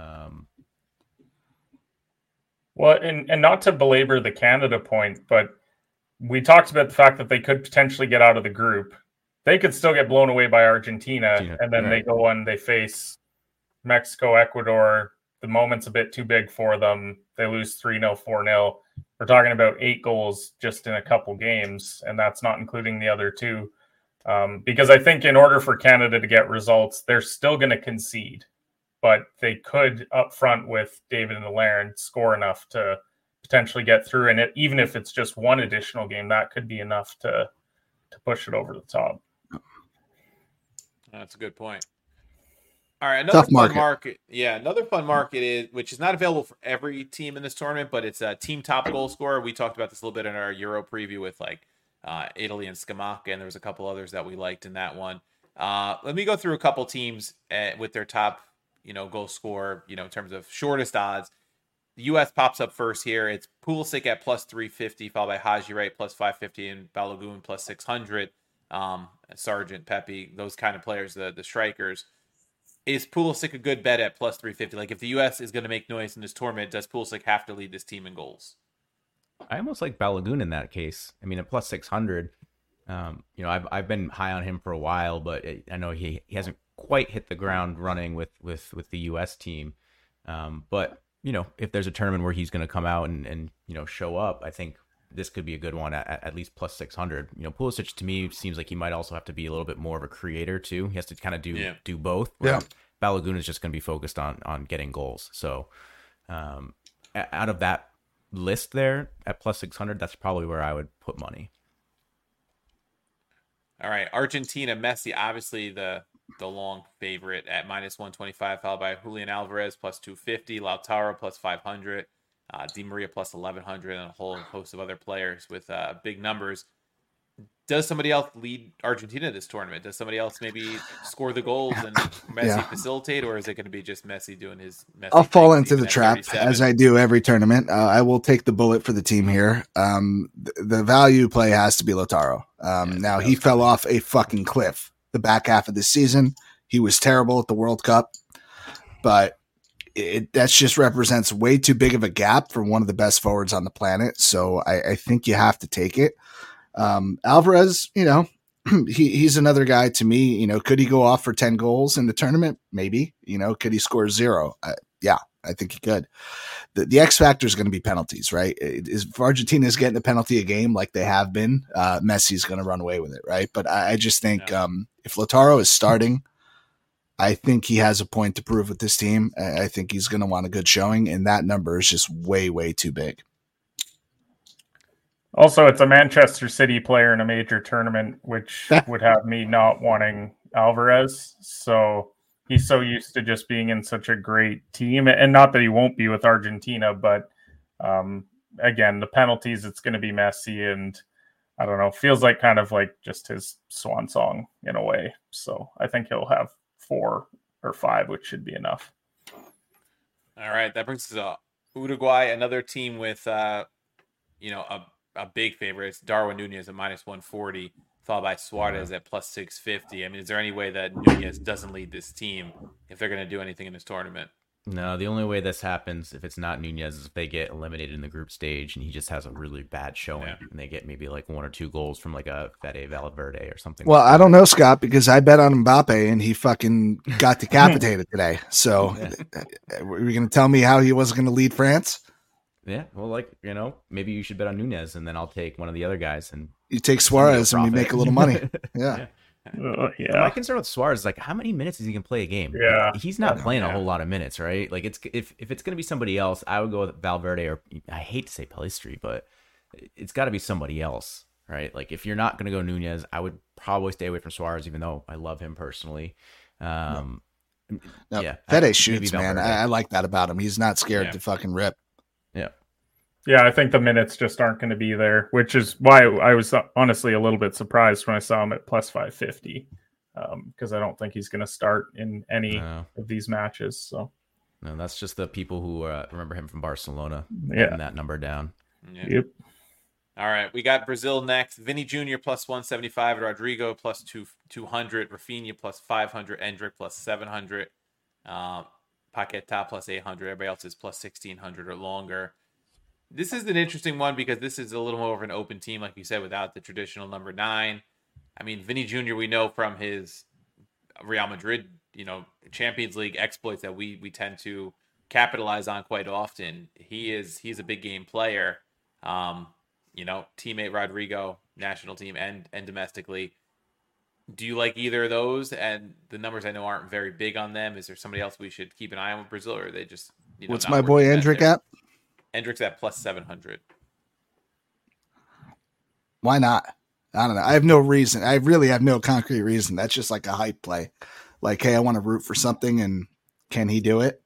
Well, and not to belabor the Canada point, but we talked about the fact that they could potentially get out of the group. They could still get blown away by Argentina, and then they go and they face Mexico, Ecuador. The moment's a bit too big for them. They lose 3-0, 4-0. We're talking about 8 goals just in a couple games, and that's not including the other 2. Because I think in order for Canada to get results, they're still going to concede. But they could, up front with David and Laird, score enough to potentially get through. And even if it's just 1 additional game, that could be enough to push it over the top. That's a good point. All right, another fun market. Yeah, another fun market is, which is not available for every team in this tournament, but it's a team top goal scorer. We talked about this a little bit in our Euro preview with like Italy and Scamacca, and there was a couple others that we liked in that one. Let me go through a couple teams with their top, goal scorer, in terms of shortest odds. The U.S. pops up first here. It's Pulisic at plus 350, followed by Haji Wright plus 550, and Balogun plus 600. Sargent, Pepe, those kind of players, the strikers. Is Pulisic a good bet at plus 350? Like, if the U.S. is going to make noise in this tournament, does Pulisic have to lead this team in goals? I almost like Balogun in that case. I mean, at plus 600, I've been high on him for a while, but I know he hasn't quite hit the ground running with the U.S. team. But if there's a tournament where he's going to come out and show up, I think this could be a good one at least plus 600. Pulisic to me seems like he might also have to be a little bit more of a creator too. He has to kind of do both. Yeah. Balogun is just going to be focused on getting goals. So out of that list there at plus 600, that's probably where I would put money. All right, Argentina, Messi, obviously the long favorite at minus 125, followed by Julian Alvarez plus 250, Lautaro plus 500, Di Maria plus 1100, and a whole host of other players with big numbers. Does somebody else lead Argentina this tournament? Does somebody else maybe score the goals and Messi facilitate, or is it going to be just Messi doing his Messi? I'll fall into the trap as I do every tournament. I will take the bullet for the team here. The value play has to be Lautaro. Now he fell off a fucking cliff the back half of this season. He was terrible at the World Cup, but that just represents way too big of a gap for one of the best forwards on the planet. So I think you have to take it. Alvarez, he's another guy to me. Could he go off for 10 goals in the tournament? Maybe. Could he score 0? Yeah, I think he could. The X factor is going to be penalties, right? If Argentina is getting a penalty a game like they have been, Messi's going to run away with it, right? But I just think if Lautaro is starting, I think he has a point to prove with this team. I think he's going to want a good showing, and that number is just way, way too big. Also, it's a Manchester City player in a major tournament, which would have me not wanting Alvarez. So he's so used to just being in such a great team. And not that he won't be with Argentina, but again, the penalties, it's going to be Messi. And I don't know, feels like kind of like just his swan song in a way. So I think he'll have 4 or 5, which should be enough. All right. That brings us to Uruguay, another team with, a big favorite. It's Darwin Nunez at minus 140, followed by Suarez at plus 650. I mean, is there any way that Nunez doesn't lead this team if they're going to do anything in this tournament? No, the only way this happens, if it's not Nunez, is if they get eliminated in the group stage and he just has a really bad showing and they get maybe like 1 or 2 goals from like a Fede Valverde or something. Well, I don't know, Scott, because I bet on Mbappe and he fucking got decapitated today. So were you going to tell me how he wasn't going to lead France? Yeah, well, maybe you should bet on Nunez, and then I'll take one of the other guys, and you take Suarez, and we make a little money. Yeah. My concern with Suarez is like, how many minutes is he can play a game? Yeah, he's not playing a whole lot of minutes, right? Like, if it's going to be somebody else, I would go with Valverde, or I hate to say Pellistri, but it's got to be somebody else, right? Like, if you're not going to go Nunez, I would probably stay away from Suarez, even though I love him personally. No, Fede shoots, man. I like that about him. He's not scared to fucking rip. Yeah, I think the minutes just aren't going to be there, which is why I was honestly a little bit surprised when I saw him at plus 550, because I don't think he's going to start in any of these matches. So, no, that's just the people who remember him from Barcelona putting that number down. Yeah. Yep. All right, we got Brazil next. Vinny Jr. plus 175, Rodrigo plus 200, Rafinha plus 500, Endrick plus 700, Paquetá plus 800. Everybody else is plus 1,600 or longer. This is an interesting one because this is a little more of an open team, like you said, without the traditional number 9. I mean, Vinny Jr., we know from his Real Madrid, Champions League exploits that we tend to capitalize on quite often. He's a big game player. Teammate Rodrigo, national team and domestically. Do you like either of those? And the numbers I know aren't very big on them. Is there somebody else we should keep an eye on with Brazil, or are they just what's my boy Endrick at? Endrick's at plus 700. Why not? I don't know. I have no reason. I really have no concrete reason. That's just like a hype play. Like, hey, I want to root for something, and can he do it?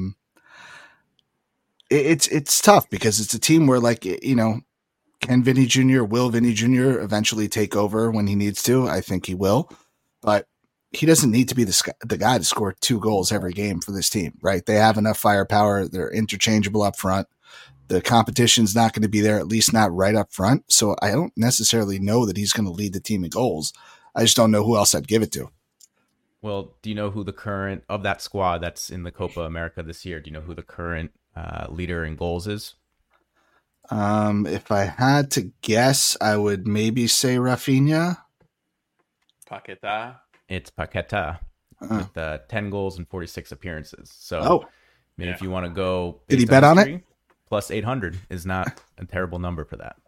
It's tough because it's a team where, can Vinny Jr., will Vinny Jr. eventually take over when he needs to? I think he will. But he doesn't need to be the guy to score 2 goals every game for this team, right? They have enough firepower. They're interchangeable up front. The competition's not going to be there, at least not right up front. So I don't necessarily know that he's going to lead the team in goals. I just don't know who else I'd give it to. Well, do you know who the current of that squad that's in the Copa America this year? Do you know who the current leader in goals is? If I had to guess, I would maybe say Rafinha. Paquetá. It's Paquetá with 10 goals and 46 appearances. So, oh, I mean, if you want to go, did he bet on it? Plus 800 is not a terrible number for that.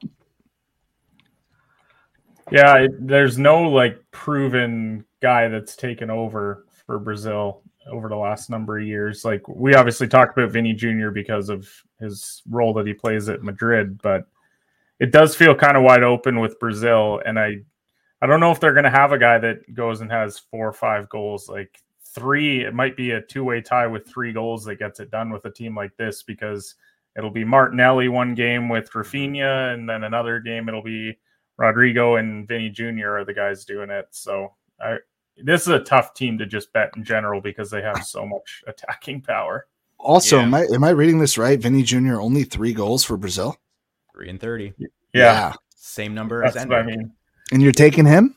Yeah, there's no like proven guy that's taken over for Brazil over the last number of years. Like we obviously talked about Vini Jr. because of his role that he plays at Madrid, but it does feel kind of wide open with Brazil. And I don't know if they're going to have a guy that goes and has 4 or 5 goals. Like 3, it might be a 2-way tie with 3 goals that gets it done with a team like this, because it'll be Martinelli one game with Rafinha, and then another game it'll be Rodrigo and Vini Jr. are the guys doing it. So this is a tough team to just bet in general because they have so much attacking power. Also, am I reading this right? Vini Jr. only 3 goals for Brazil? 3 and 30. Yeah. Same number as Endrick. What I mean. And you're taking him?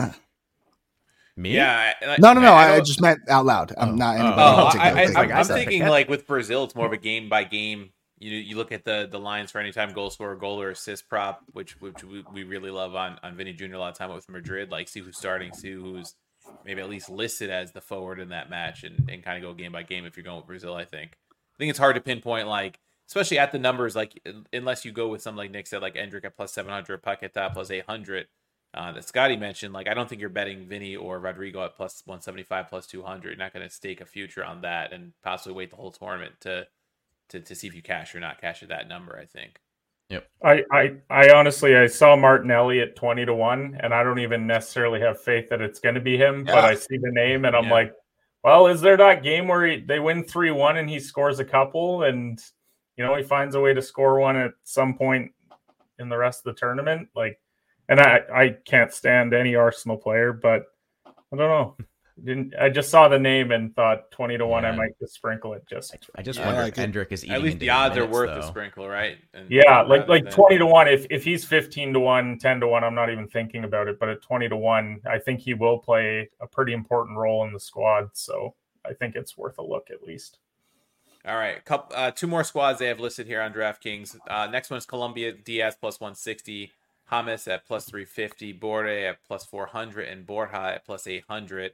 Me? Yeah. No. I just meant out loud. I'm not anybody. I'm thinking like with Brazil, it's more of a game by game. You look at the lines for anytime goal scorer, goal or assist prop, which we really love on Vini Jr. a lot of time with Madrid. Like see who's starting, see who's maybe at least listed as the forward in that match, and kind of go game by game if you're going with Brazil. I think it's hard to pinpoint, like especially at the numbers, like unless you go with something like Nick said, like Endrick at plus 700, Paquetá plus 800. That Scotty mentioned, like I don't think you're betting Vini or Rodrigo at plus 175, plus 200. You're not going to stake a future on that and possibly wait the whole tournament to see if you cash or not cash at that number, I think. Yep. I honestly, I saw Martinelli at 20-1, and I don't even necessarily have faith that it's going to be him, but I see the name and I'm like, well, is there that game where they win 3-1 and he scores a couple and, he finds a way to score one at some point in the rest of the tournament? Like, and I can't stand any Arsenal player, but I don't know. I just saw the name and thought 20-1. I might just sprinkle it. I just wonder if Endrick is eating. At least the odds are worth a sprinkle, right? And like 20-1. If he's 15-1, 10-1, I'm not even thinking about it. But at 20-1, I think he will play a pretty important role in the squad. So I think it's worth a look at least. All right, 2 more squads they have listed here on DraftKings. Next one is Colombia. Diaz plus 160. James at plus 350, Borre at plus 400, and Borja at plus 800.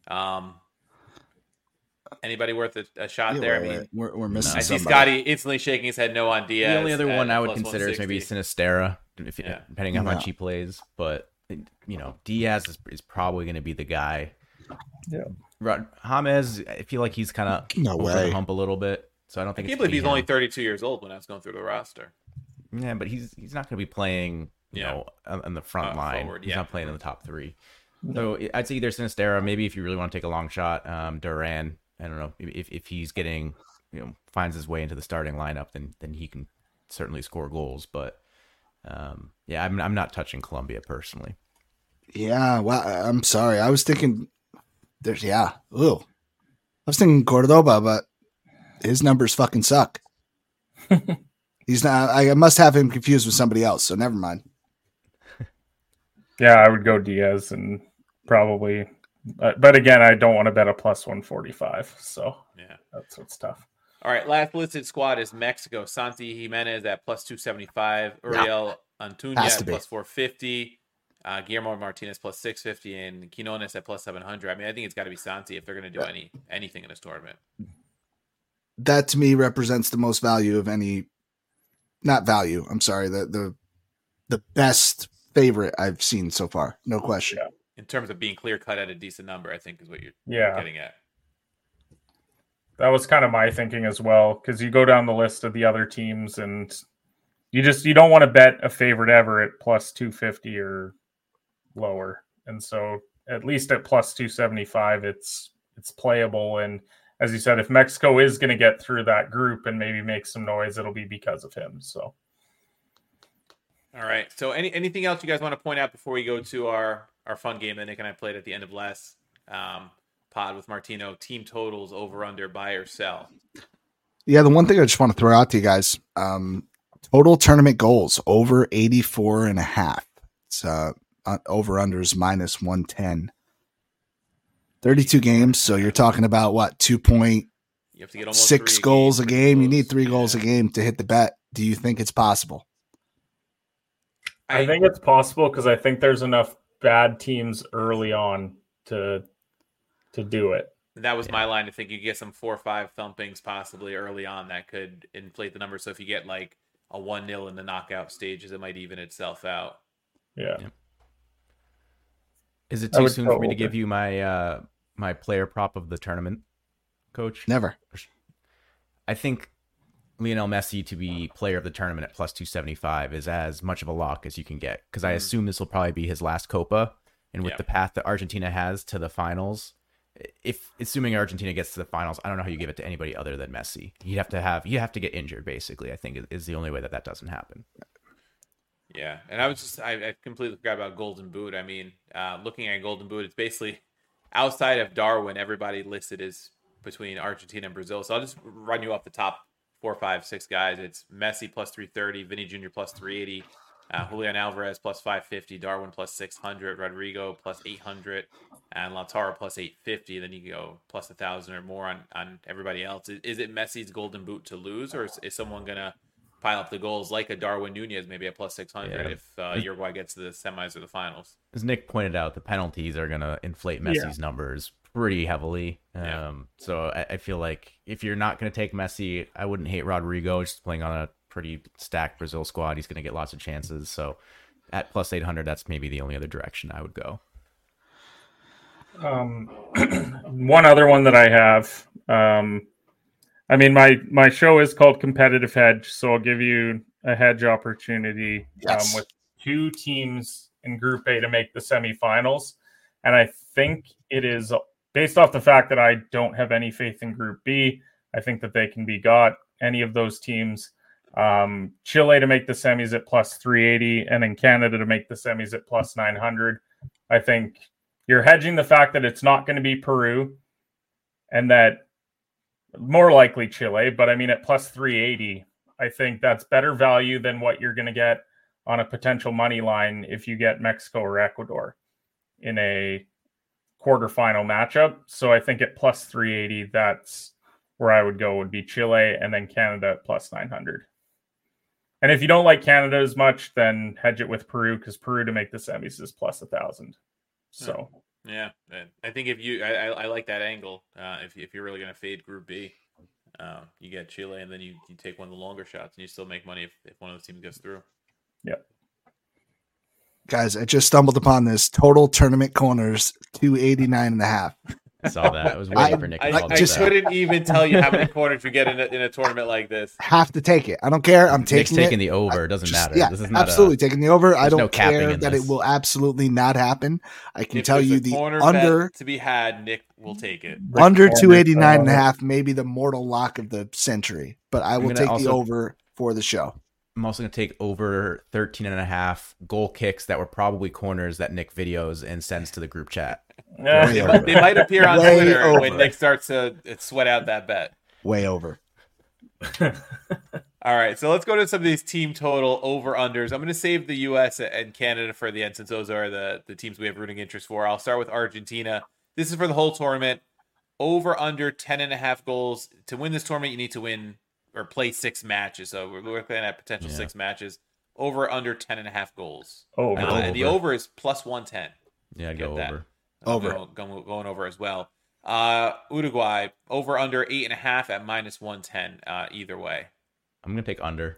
Anybody worth a shot there? I mean, we're missing. I see Scotty instantly shaking his head no on Diaz. The only other one I would consider is maybe Sinisterra, depending on how much he plays. But Diaz is probably going to be the guy. Yeah. James, I feel like he's kind of over the hump a little bit. So I don't think. I can't believe he's only 32 years old when I was going through the roster. Yeah, but he's not going to be playing. On the front line. Forward, he's not playing in the top 3. So I'd say either Sinisterra, maybe if you really want to take a long shot, Duran. I don't know if he's getting, finds his way into the starting lineup, then he can certainly score goals. But I'm not touching Colombia personally. Yeah, well, I'm sorry. I was thinking I was thinking Cordoba, but his numbers fucking suck. He's not. I must have him confused with somebody else. So never mind. Yeah, I would go Diaz and probably, but again, I don't want to bet a plus 145. So that's what's tough. All right, last listed squad is Mexico. Santi Jimenez at plus 275, Uriel Antuna at plus 450, Guillermo Martinez plus 650, and Quinones at plus 700. I mean, I think it's got to be Santi if they're going to do anything in this tournament. That to me represents the most value of any. Not value. I'm sorry. The best favorite I've seen so far. No question. Yeah. In terms of being clear cut at a decent number, I think is what you're getting at. That was kind of my thinking as well, because you go down the list of the other teams and you don't want to bet a favorite ever at plus 250 or lower. And so at least at plus 275, it's playable. And as you said, if Mexico is going to get through that group and maybe make some noise, it'll be because of him. So. All right. So anything else you guys want to point out before we go to our fun game that Nick and I played at the end of last pod with Martino? Team totals over under buy or sell. Yeah, the one thing I just want to throw out to you guys, total tournament goals over 84.5. It's over under is minus 110. 32 games, so you're talking about what, 2.6 goals a game? You need 3 goals a game to hit the bet. Do you think it's possible? I think it's possible because I think there's enough bad teams early on to do it. That was my line to think you get some 4 or 5 thumpings possibly early on that could inflate the number. So if you get like a 1-0 in the knockout stages, it might even itself out. Yeah. Is it too soon for me to give you my my player prop of the tournament, Coach? Never. I think Lionel Messi to be player of the tournament at plus 275 is as much of a lock as you can get, because I assume this will probably be his last Copa, and with the path that Argentina has to the finals, if assuming Argentina gets to the finals, I don't know how you give it to anybody other than Messi. You have to get injured, basically. I think is the only way that doesn't happen. Yeah, and I completely forgot about Golden Boot. I mean, looking at Golden Boot, it's basically outside of Darwin, everybody listed is between Argentina and Brazil. So I'll just run you off the top 4, 5, 6 guys. It's Messi plus 330, Vinny Jr. plus 380, Julian Alvarez plus 550, Darwin plus 600, Rodrigo plus 800, and Lautaro plus 850. Then you can go plus 1,000 or more on everybody else. Is it Messi's Golden Boot to lose, or is someone gonna pile up the goals like a Darwin Nunez, maybe at plus 600 if Uruguay gets to the semis or the finals? As Nick pointed out, the penalties are gonna inflate Messi's numbers pretty heavily. So I feel like if you're not going to take Messi, I wouldn't hate Rodrigo. Just playing on a pretty stacked Brazil squad, he's going to get lots of chances. So at plus 800, that's maybe the only other direction I would go. One other one that I have, I mean, my show is called Competitive Hedge, so I'll give you a hedge opportunity with 2 teams in Group A to make the semifinals. And I think it is based off the fact that I don't have any faith in Group B. I think that they can be got, any of those teams. Chile to make the semis at plus 380, and then Canada to make the semis at plus 900. I think you're hedging the fact that it's not going to be Peru, and that more likely Chile. But I mean, at plus 380, I think that's better value than what you're going to get on a potential money line if you get Mexico or Ecuador in a quarterfinal matchup. So I think at plus 380, that's where I would go, would be Chile, and then Canada at plus 900. And if you don't like Canada as much, then hedge it with Peru, because Peru to make the semis is plus 1,000. So yeah, I think if you, I like that angle. If you're really going to fade Group B, you get Chile, and then you take one of the longer shots, and you still make money if one of those teams gets through. Yeah. Guys, I just stumbled upon this. Total tournament corners, 289.5. I saw that. I was waiting for Nick to I couldn't even tell you how many corners you get in a tournament like this. Have to take it. I don't care. I'm taking Nick's taking the over. It doesn't matter. Yeah, this is not absolutely taking the over. I don't no care that it will absolutely not happen. I can tell you the under to be had, Nick will take it. Under 289.5, maybe the mortal lock of the century. But I will take the over for the show. I'm also going to take over 13.5 goal kicks that were probably corners that Nick videos and sends to the group chat. They might appear on Twitter when Nick starts to sweat out that bet. Way over. All right, so let's go to some of these team total over-unders. I'm going to save the U.S. and Canada for the end, since those are the teams we have rooting interest for. I'll start with Argentina. This is for the whole tournament. Over-under 10.5 goals. To win this tournament, you need to win or play 6 matches. So we're looking at potential 6 matches. Over under 10.5 goals. And the over is plus 110. Yeah, go over. Going over as well. Uruguay over under 8.5 at minus 110. Either way. I'm gonna take under.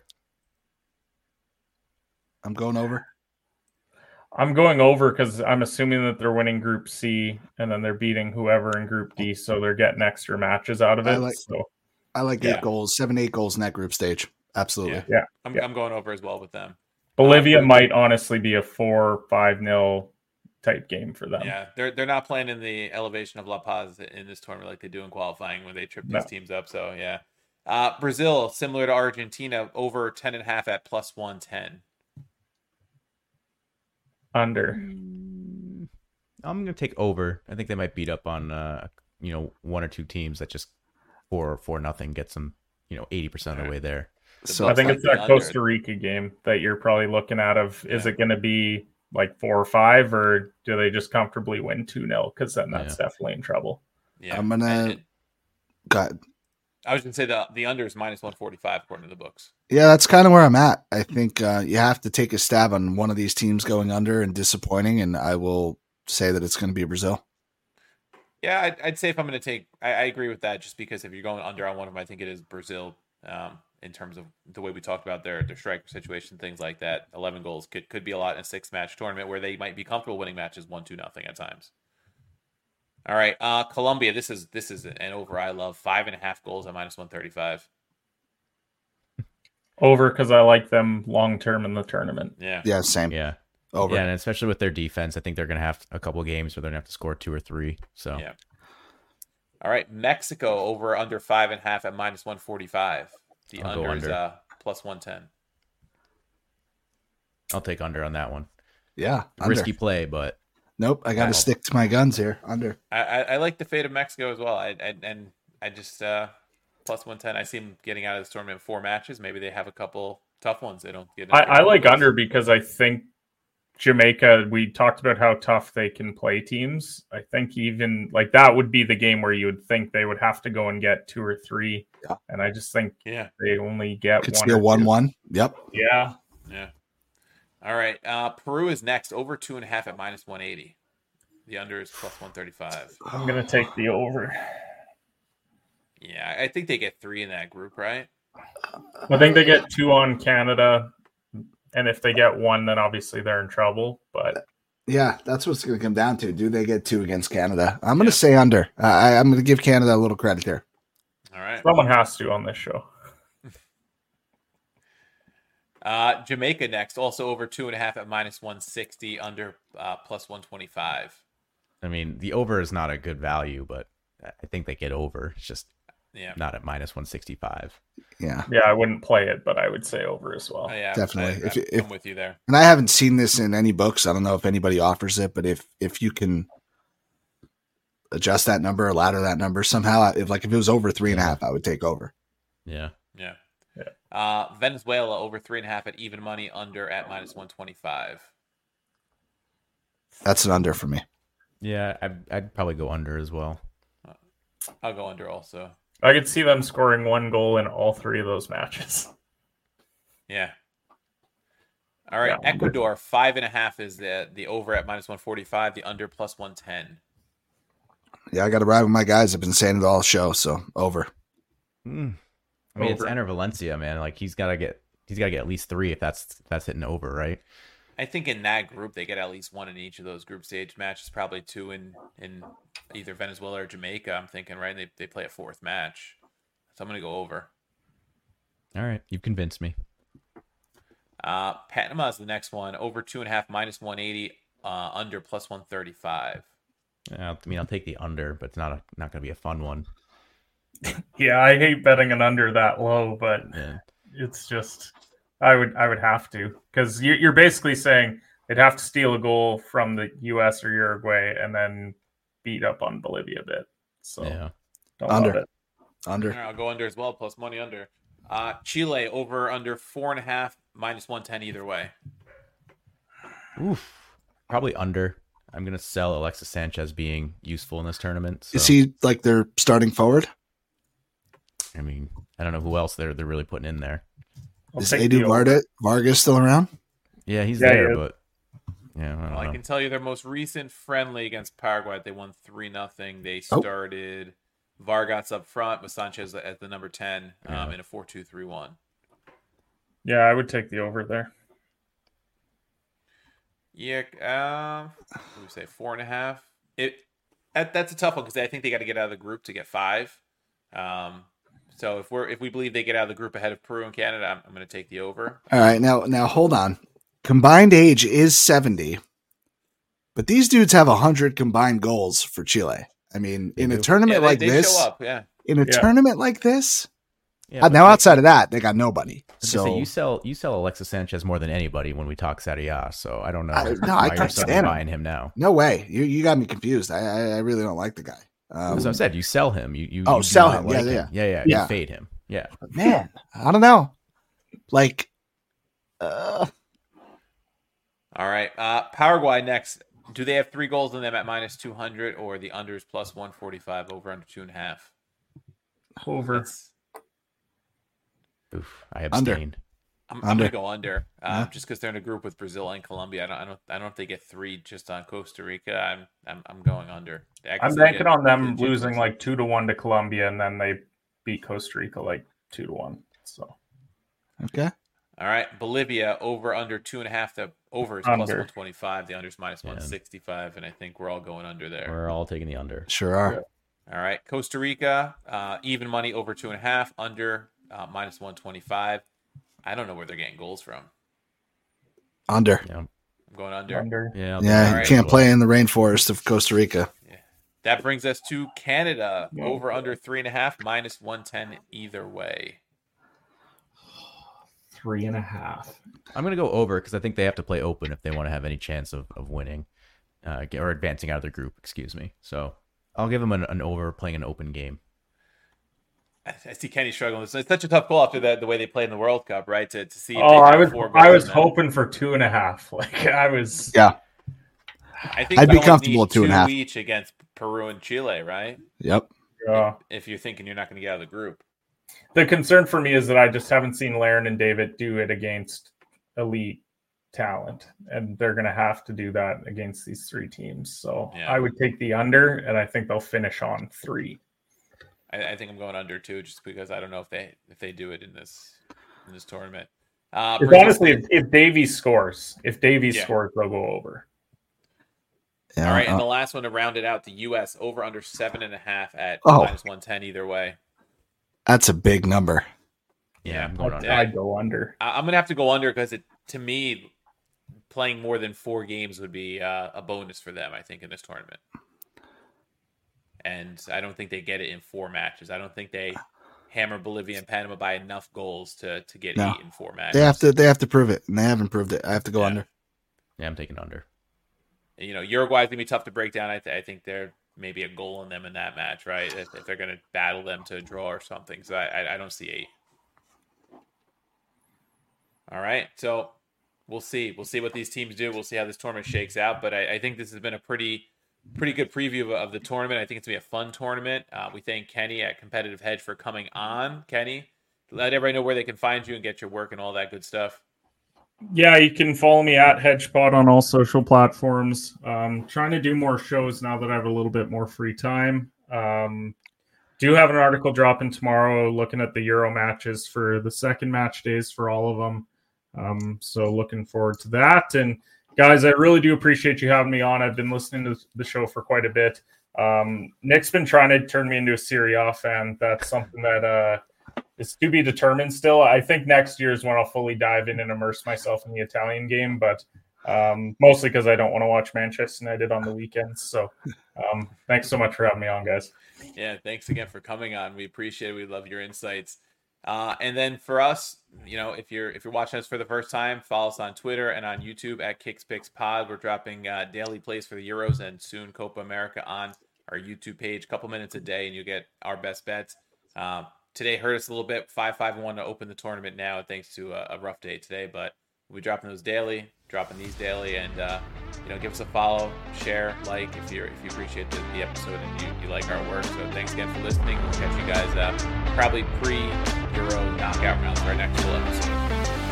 I'm going over. I'm going over because I'm assuming that they're winning Group C and then they're beating whoever in Group D, so they're getting extra matches out of it. I like 8 goals, 7-8 goals in that group stage. Absolutely. Yeah. I'm going over as well with them. Bolivia might honestly be a 4-5-0 type game for them. Yeah, they're not playing in the elevation of La Paz in this tournament like they do in qualifying when they trip these teams up. So yeah. Brazil, similar to Argentina, over 10.5 at plus 110. Under. I'm gonna take over. I think they might beat up on 1 or 2 teams that just 4-0 gets them 80% of the way there. So I think it's that Costa Rica game that you're probably looking at is it going to be like 4 or 5, or do they just comfortably win 2-0? Because then that's definitely in trouble. Yeah, I'm gonna go ahead. I was going to say the under is minus 145 according to the books. Yeah, that's kind of where I'm at. I think you have to take a stab on one of these teams going under and disappointing, and I will say that it's going to be Brazil. Yeah, I'd say if I'm going to take, I agree with that, just because if you're going under on one of them, I think it is Brazil. In terms of the way we talked about their striker situation, things like that. 11 goals could be a lot in a 6-match tournament where they might be comfortable winning matches 1-0 at times. All right, Colombia. This is an over. I love 5.5 goals at minus 135. Over, because I like them long term in the tournament. Yeah, same. Yeah, over. Yeah, and especially with their defense, I think they're going to have a couple of games where they're going to have to score 2 or 3. So yeah. All right, Mexico over under 5.5 at minus 145. The under is plus 110. I'll take under on that one. Yeah, risky play, but nope. I got to stick to my guns here. Under. I like the fate of Mexico as well. I just plus 110. I see them getting out of this tournament in 4 matches. Maybe they have a couple tough ones. They don't get. I like under because I think Jamaica, we talked about how tough they can play teams. I think even like that would be the game where you would think they would have to go and get 2 or 3. Yeah. And I just think they only get could 1 steal 1-1. Yep. Yeah. Yeah. All right. Peru is next, over 2.5 at minus 180. The under is plus 135. I'm gonna take the over. Yeah, I think they get 3 in that group, right? I think they get 2 on Canada. And if they get 1, then obviously they're in trouble. But yeah, that's what it's going to come down to. Do they get 2 against Canada? I'm going to say under. I'm going to give Canada a little credit here. All right. Someone has to on this show. Jamaica next, also over 2.5 at minus 160, under plus 125. I mean, the over is not a good value, but I think they get over. It's just not at minus 165. Yeah, I wouldn't play it, but I would say over as well. Yeah, definitely. I'm with you there. And I haven't seen this in any books. I don't know if anybody offers it, but if you can adjust that number or ladder that number somehow, if it was over 3.5, I would take over. Yeah. Venezuela over 3.5 at even money, under at minus 125. That's an under for me. Yeah, I'd probably go under as well. I'll go under also. I could see them scoring 1 goal in all 3 of those matches. Yeah. All right, yeah. Ecuador 5.5 is the over at minus 145. The under plus 110. Yeah, I got to ride with my guys. I've been saying it all show, so over. I mean, it's Enner Valencia, man. Like he's got to get at least 3 if that's hitting over, right? I think in that group they get at least 1 in each of those group stage matches, probably 2 in either Venezuela or Jamaica. I'm thinking, right? They play a 4th match, so I'm gonna go over. All right, you've convinced me. Panama is the next one, over 2.5 minus 180, under plus 135. I mean, I'll take the under, but it's not going to be a fun one. Yeah, I hate betting an under that low, but it's just I would have to, because you're basically saying they'd have to steal a goal from the U.S. or Uruguay and then beat up on Bolivia a bit. So don't under. love it. Under. I'll go under as well, plus money under. Chile over under 4.5 minus 110 either way. Oof, probably under. I'm gonna sell Alexis Sanchez being useful in this tournament. So. Is he like their starting forward? I mean, I don't know who else they're really putting in there. Is Edu Vargas still around? Yeah, he's there, but I can tell you their most recent friendly against Paraguay, they won 3-0. They started Vargas up front with Sanchez at the number 10 in a 4-2-3-1. Yeah, I would take the over there. Yeah, what do we say, 4.5? That's a tough one because I think they got to get out of the group to get 5. So if we believe they get out of the group ahead of Peru and Canada, I'm going to take the over. All right, now hold on. Combined age is 70, but these dudes have 100 combined goals for Chile. I mean, in a tournament like this, show up, in a tournament like this. Now outside of that, they got nobody. So you sell Alexis Sanchez more than anybody when we talk Serie A. So I don't know. I can't stand buying him now. No way. You got me confused. I really don't like the guy. As I said, you sell him. You sell him. Like yeah. You fade him. Yeah. But man, I don't know. Like, all right. Paraguay next. Do they have 3 goals in them at minus 200 or the unders plus 145 over under 2.5? Over. Oof, I abstain. I'm gonna go under, just because they're in a group with Brazil and Colombia. I don't know if they get 3 just on Costa Rica. I'm going under. I'm banking on them losing like 2-1 to Colombia, and then they beat Costa Rica like 2-1. So okay. All right, Bolivia over under 2.5. The over is plus 125. The under is minus 165, and I think we're all going under there. We're all taking the under. Sure are. Yeah. All right, Costa Rica even money over 2.5. Under minus 125. I don't know where they're getting goals from. Under. Yeah. I'm going under. Yeah. You can't play in the rainforest of Costa Rica. Yeah. That brings us to Canada. Over under 3.5, minus 110 either way. 3.5. I'm going to go over because I think they have to play open if they want to have any chance of winning or advancing out of their group, excuse me. So I'll give them an over playing an open game. I see Kenny struggling. It's such a tough goal after the way they played in the World Cup, right? To see. If I was hoping for 2.5. Like I was. Yeah. I think I'd be comfortable at 2.5 each against Peru and Chile, right? Yep. Yeah. If you're thinking you're not going to get out of the group. The concern for me is that I just haven't seen Larin and David do it against elite talent, and they're going to have to do that against these 3 teams. So I would take the under, and I think they'll finish on 3. I think I'm going under too, just because I don't know if they do it in this tournament. Honestly, if Davies scores, they'll go over. Yeah, all right, and the last one to round it out, the U.S. over under 7.5 at minus 110 either way. That's a big number. Yeah, I'm going under. I'd go under. I'm gonna have to go under because to me, playing more than 4 games would be a bonus for them. I think in this tournament. And I don't think they get it in 4 matches. I don't think they hammer Bolivia and Panama by enough goals to get 8 in 4 matches. They have to prove it, and they haven't proved it. I have to go under. Yeah, I'm taking under. You know, Uruguay's gonna be tough to break down. I think there may be a goal in them in that match, right? If they're gonna battle them to a draw or something. So I don't see 8. All right, so we'll see. We'll see what these teams do. We'll see how this tournament shakes out. But I think this has been a pretty good preview of the tournament. I think it's going to be a fun tournament. We thank Kenny at Competitive Hedge for coming on. Kenny, let everybody know where they can find you and get your work and all that good stuff. Yeah, you can follow me at HedgePod on all social platforms. Trying to do more shows now that I have a little bit more free time. Do have an article dropping tomorrow looking at the Euro matches for the second match days for all of them. So looking forward to that. And guys, I really do appreciate you having me on. I've been listening to the show for quite a bit. Nick's been trying to turn me into a Serie A fan. That's something that is to be determined still. I think next year is when I'll fully dive in and immerse myself in the Italian game, but mostly because I don't want to watch Manchester United on the weekends. So thanks so much for having me on, guys. Yeah, thanks again for coming on. We appreciate it. We love your insights. And then for us, you know, if you're watching us for the first time, follow us on Twitter and on YouTube at KicksPicksPod. We're dropping daily plays for the Euros and soon Copa America on our YouTube page, a couple minutes a day, and you get our best bets. Today hurt us a little bit, 5-5-1 to open the tournament now, thanks to a rough day today. But we'll be dropping those daily, dropping these daily, and give us a follow, share, like if you appreciate the episode and you like our work. So thanks again for listening. We'll catch you guys probably pre-Euro knockout rounds for our next full episode.